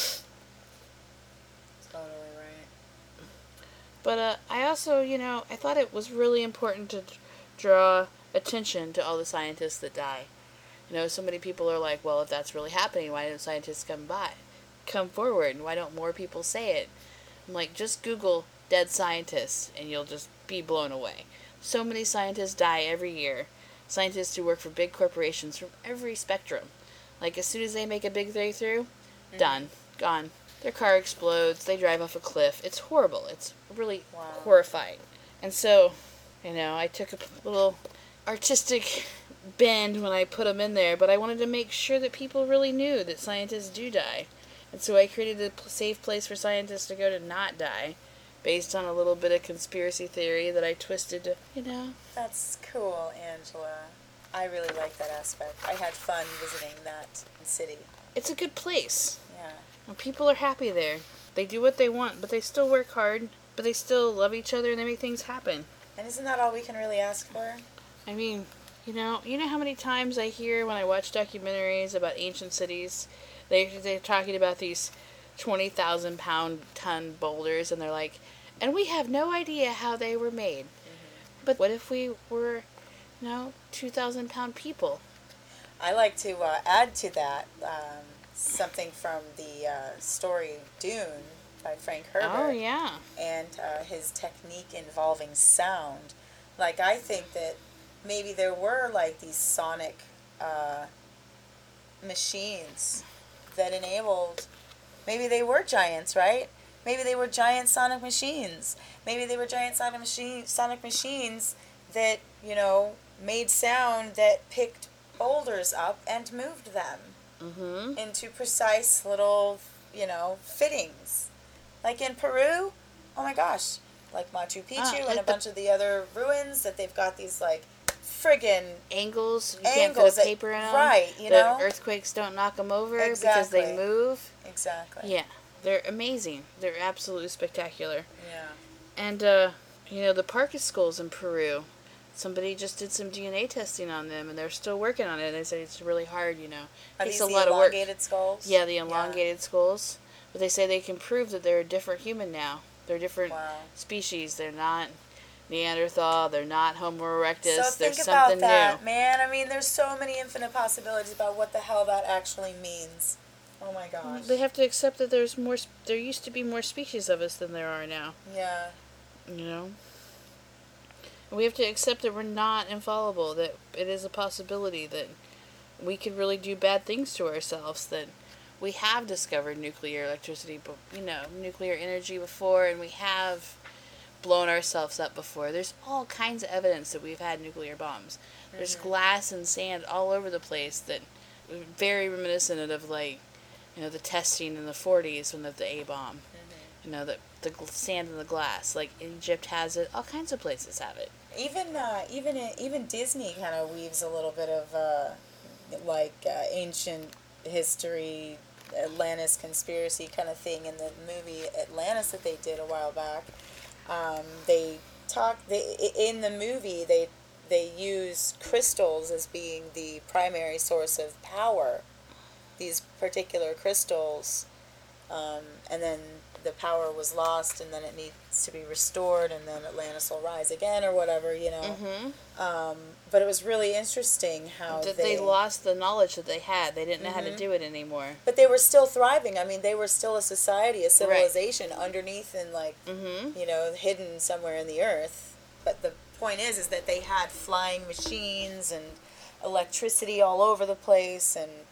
Totally right. But uh, I also, you know, I thought it was really important to draw attention to all the scientists that die. You know, so many people are like, well, if that's really happening, why don't scientists come by, come forward, and why don't more people say it? I'm like, just Google dead scientists, and you'll just be blown away. So many scientists die every year. Scientists who work for big corporations from every spectrum. Like, as soon as they make a big breakthrough, mm-hmm. done, gone. Their car explodes, they drive off a cliff. It's horrible. It's really wow. horrifying. And so, you know, I took a little artistic bend when I put them in there, but I wanted to make sure that people really knew that scientists do die. And so I created a safe place for scientists to go to not die, based on a little bit of conspiracy theory that I twisted to, you know. That's cool, Angela. I really like that aspect. I had fun visiting that city. It's a good place. Yeah. And people are happy there. They do what they want, but they still work hard, but they still love each other and they make things happen. And isn't that all we can really ask for? I mean, you know, you know how many times I hear when I watch documentaries about ancient cities, they, they're talking about these twenty thousand pound ton boulders, and they're like, and we have no idea how they were made. Mm-hmm. But what if we were, you know, two thousand pound people? I like to uh, add to that um, something from the uh, story Dune by Frank Herbert. Oh, yeah. And uh, his technique involving sound. Like, I think that maybe there were, like, these sonic uh, machines that enabled, maybe they were giants, right? Maybe they were giant sonic machines. Maybe they were giant sonic machine, sonic machines that, you know, made sound that picked boulders up and moved them mm-hmm. into precise little, you know, fittings. Like in Peru, oh my gosh, like Machu Picchu ah, and a bunch of the other ruins that they've got these, like, friggin' angles. You angles can't put a that, paper in them. Right, you the know? earthquakes don't knock them over Exactly. because they move. Exactly. Yeah, they're amazing. They're absolutely spectacular. Yeah. And, uh, you know, the Parcas skulls in Peru, somebody just did some D N A testing on them, and they're still working on it. They say it's really hard, you know. Are It takes these a the lot of work. elongated skulls? Yeah, the elongated yeah. skulls. But they say they can prove that they're a different human now. They're a different wow. species. They're not Neanderthal. They're not Homo erectus. So They're think something about that, new. man. I mean, there's so many infinite possibilities about what the hell that actually means. Oh my gosh. They have to accept that there's more. There used to be more species of us than there are now. Yeah. You know. And we have to accept that we're not infallible. That it is a possibility that we could really do bad things to ourselves. That we have discovered nuclear electricity, you know, nuclear energy before, and we have blown ourselves up before. There's all kinds of evidence that we've had nuclear bombs. Mm-hmm. There's glass and sand all over the place that very reminiscent of, like, you know, the testing in the forties when of the A-bomb. Mm-hmm. You know, the the sand and the glass. Like, Egypt has it. All kinds of places have it. Even uh, even even Disney kind of weaves a little bit of uh, like uh, ancient history, Atlantis conspiracy kind of thing in the movie Atlantis that they did a while back. Um, they talk they in the movie they they use crystals as being the primary source of power. These particular crystals, um, and then the power was lost, and then it needs to be restored, and then Atlantis will rise again, or whatever, you know. Mm-hmm. Um, but it was really interesting how that they, they lost the knowledge that they had. They didn't know mm-hmm. how to do it anymore. But they were still thriving. I mean, they were still a society, a civilization, right. underneath and, like, mm-hmm. you know, hidden somewhere in the earth. But the point is, is that they had flying machines and electricity all over the place, and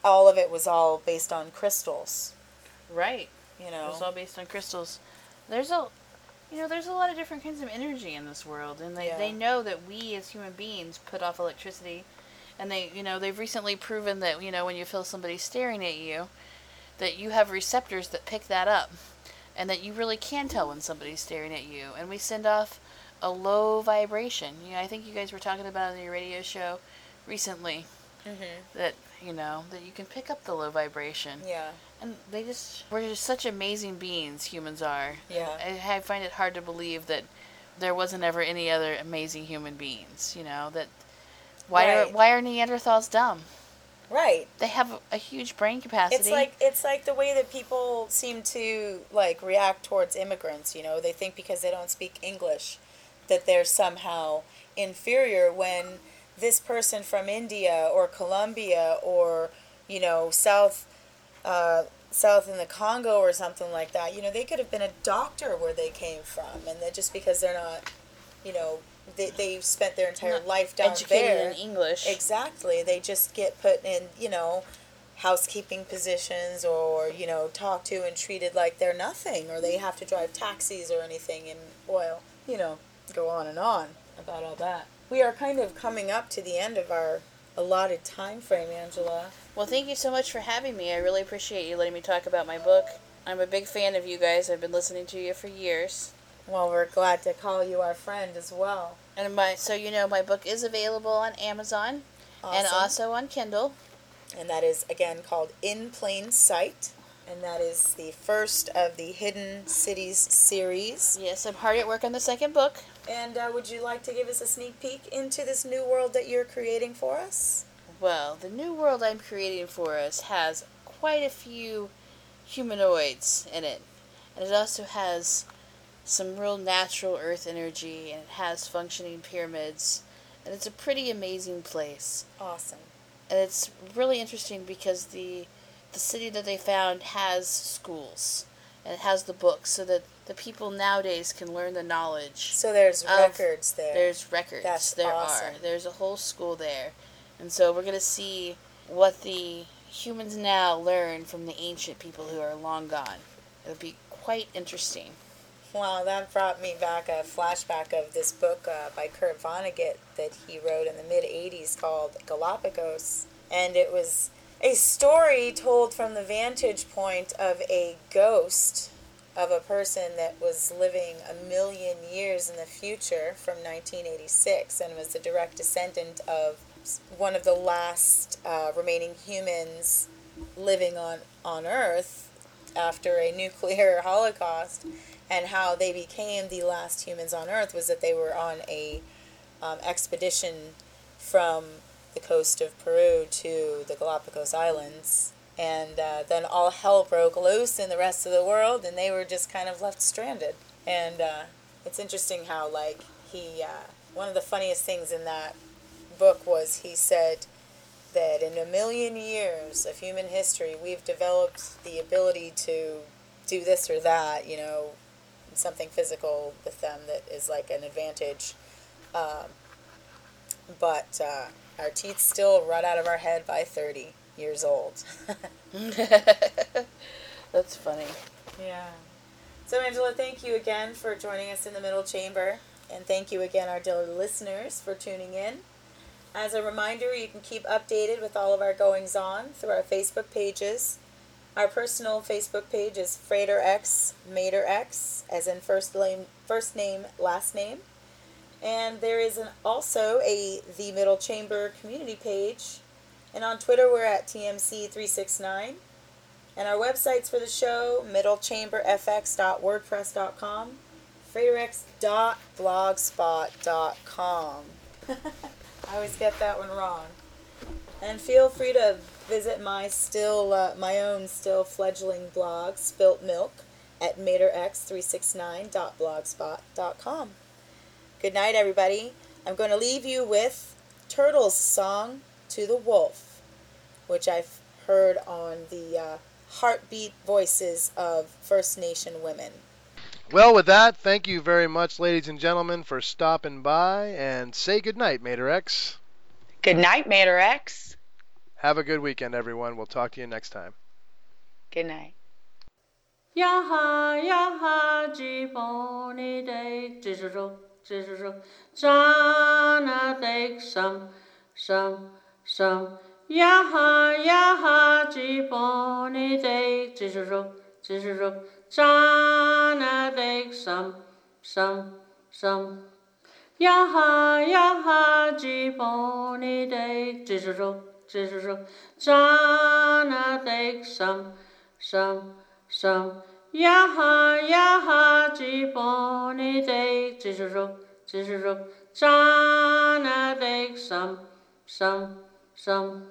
all of it was all based on crystals, Right. you It know. was all based on crystals. There's a, you know, there's a lot of different kinds of energy in this world, and they, Yeah. they know that we as human beings put off electricity, and they, you know, they've recently proven that, you know, when you feel somebody staring at you, that you have receptors that pick that up, and that you really can tell when somebody's staring at you, and we send off a low vibration. You know, I think you guys were talking about it on your radio show recently, Mm-hmm. that, you know, that you can pick up the low vibration. Yeah. And they just, we're just such amazing beings, humans are. Yeah. I, I find it hard to believe that there wasn't ever any other amazing human beings, you know, that, why Right. are, why are Neanderthals dumb? Right. They have a, a huge brain capacity. It's like it's like the way that people seem to like react towards immigrants, you know. They think because they don't speak English that they're somehow inferior when this person from India or Colombia or, you know, South uh, South in the Congo or something like that, you know, they could have been a doctor where they came from, and that just because they're not, you know, they they've spent their entire Not life down educated there. in English. Exactly. They just get put in, you know, housekeeping positions or, you know, talked to and treated like they're nothing, or they have to drive taxis or anything, and, well, you know, go on and on about all that. We are kind of coming up to the end of our allotted time frame, Angela. Well, thank you so much for having me. I really appreciate you letting me talk about my book. I'm a big fan of you guys. I've been listening to you for years. Well, we're glad to call you our friend as well. And my, so you know, my book is available on Amazon and Awesome. also on Kindle. And that is, again, called In Plain Sight. And that is the first of the Hidden Cities series. Yes, I'm hard at work on the second book. And uh, would you like to give us a sneak peek into this new world that you're creating for us? Well, the new world I'm creating for us has quite a few humanoids in it. And it also has some real natural earth energy, and it has functioning pyramids. And it's a pretty amazing place. Awesome. And it's really interesting because the the city that they found has schools, and it has the books, so that the people nowadays can learn the knowledge. So there's Of- records there. There's records. That's there awesome. are. There's a whole school there. And so we're going to see what the humans now learn from the ancient people who are long gone. It'll be quite interesting. Wow, that brought me back a flashback of this book uh, by Kurt Vonnegut that he wrote in the mid eighties called Galapagos. And it was a story told from the vantage point of a ghost of a person that was living a million years in the future from nineteen eighty-six, and was the direct descendant of one of the last uh, remaining humans living on, on Earth after a nuclear holocaust. And how they became the last humans on Earth was that they were on a um, expedition from the coast of Peru to the Galapagos Islands. And uh, then all hell broke loose in the rest of the world, and they were just kind of left stranded. And uh, it's interesting how, like, he, uh, one of the funniest things in that book was he said that in a million years of human history, we've developed the ability to do this or that, you know, something physical with them that is like an advantage. Um, but uh, our teeth still rot out of our head by thirty years old. That's funny. Yeah. So, Angela, thank you again for joining us in the Middle Chamber. And thank you again, our dear listeners, for tuning in. As a reminder, you can keep updated with all of our goings-on through our Facebook pages. Our personal Facebook page is FraterX, MaterX, as in first name, first name, last name. And there is an, also a The Middle Chamber community page. And on Twitter, we're at T M C three six nine. And our websites for the show, middle chamber f x dot wordpress dot com, fraterx dot blogspot dot com. I always get that one wrong. And feel free to visit my still, uh, my own still fledgling blog, Spilt Milk, at materx three six nine dot blogspot dot com. Good night, everybody. I'm going to leave you with Turtle's song, To the Wolf, which I've heard on the uh, heartbeat voices of First Nation women. Well, with that, thank you very much, ladies and gentlemen, for stopping by, and say goodnight, Mater X. Good night, Mater X. Have a good weekend, everyone. We'll talk to you next time. Good night. Yaha yaha jiboni day jizro jizro jana day some some some yaha yaha jiboni day jizro jizro jana day some some some yaha yaha jiboni day jizro jizro jana day some some some yaha yaha jiboni day jizro jizro jana day some some some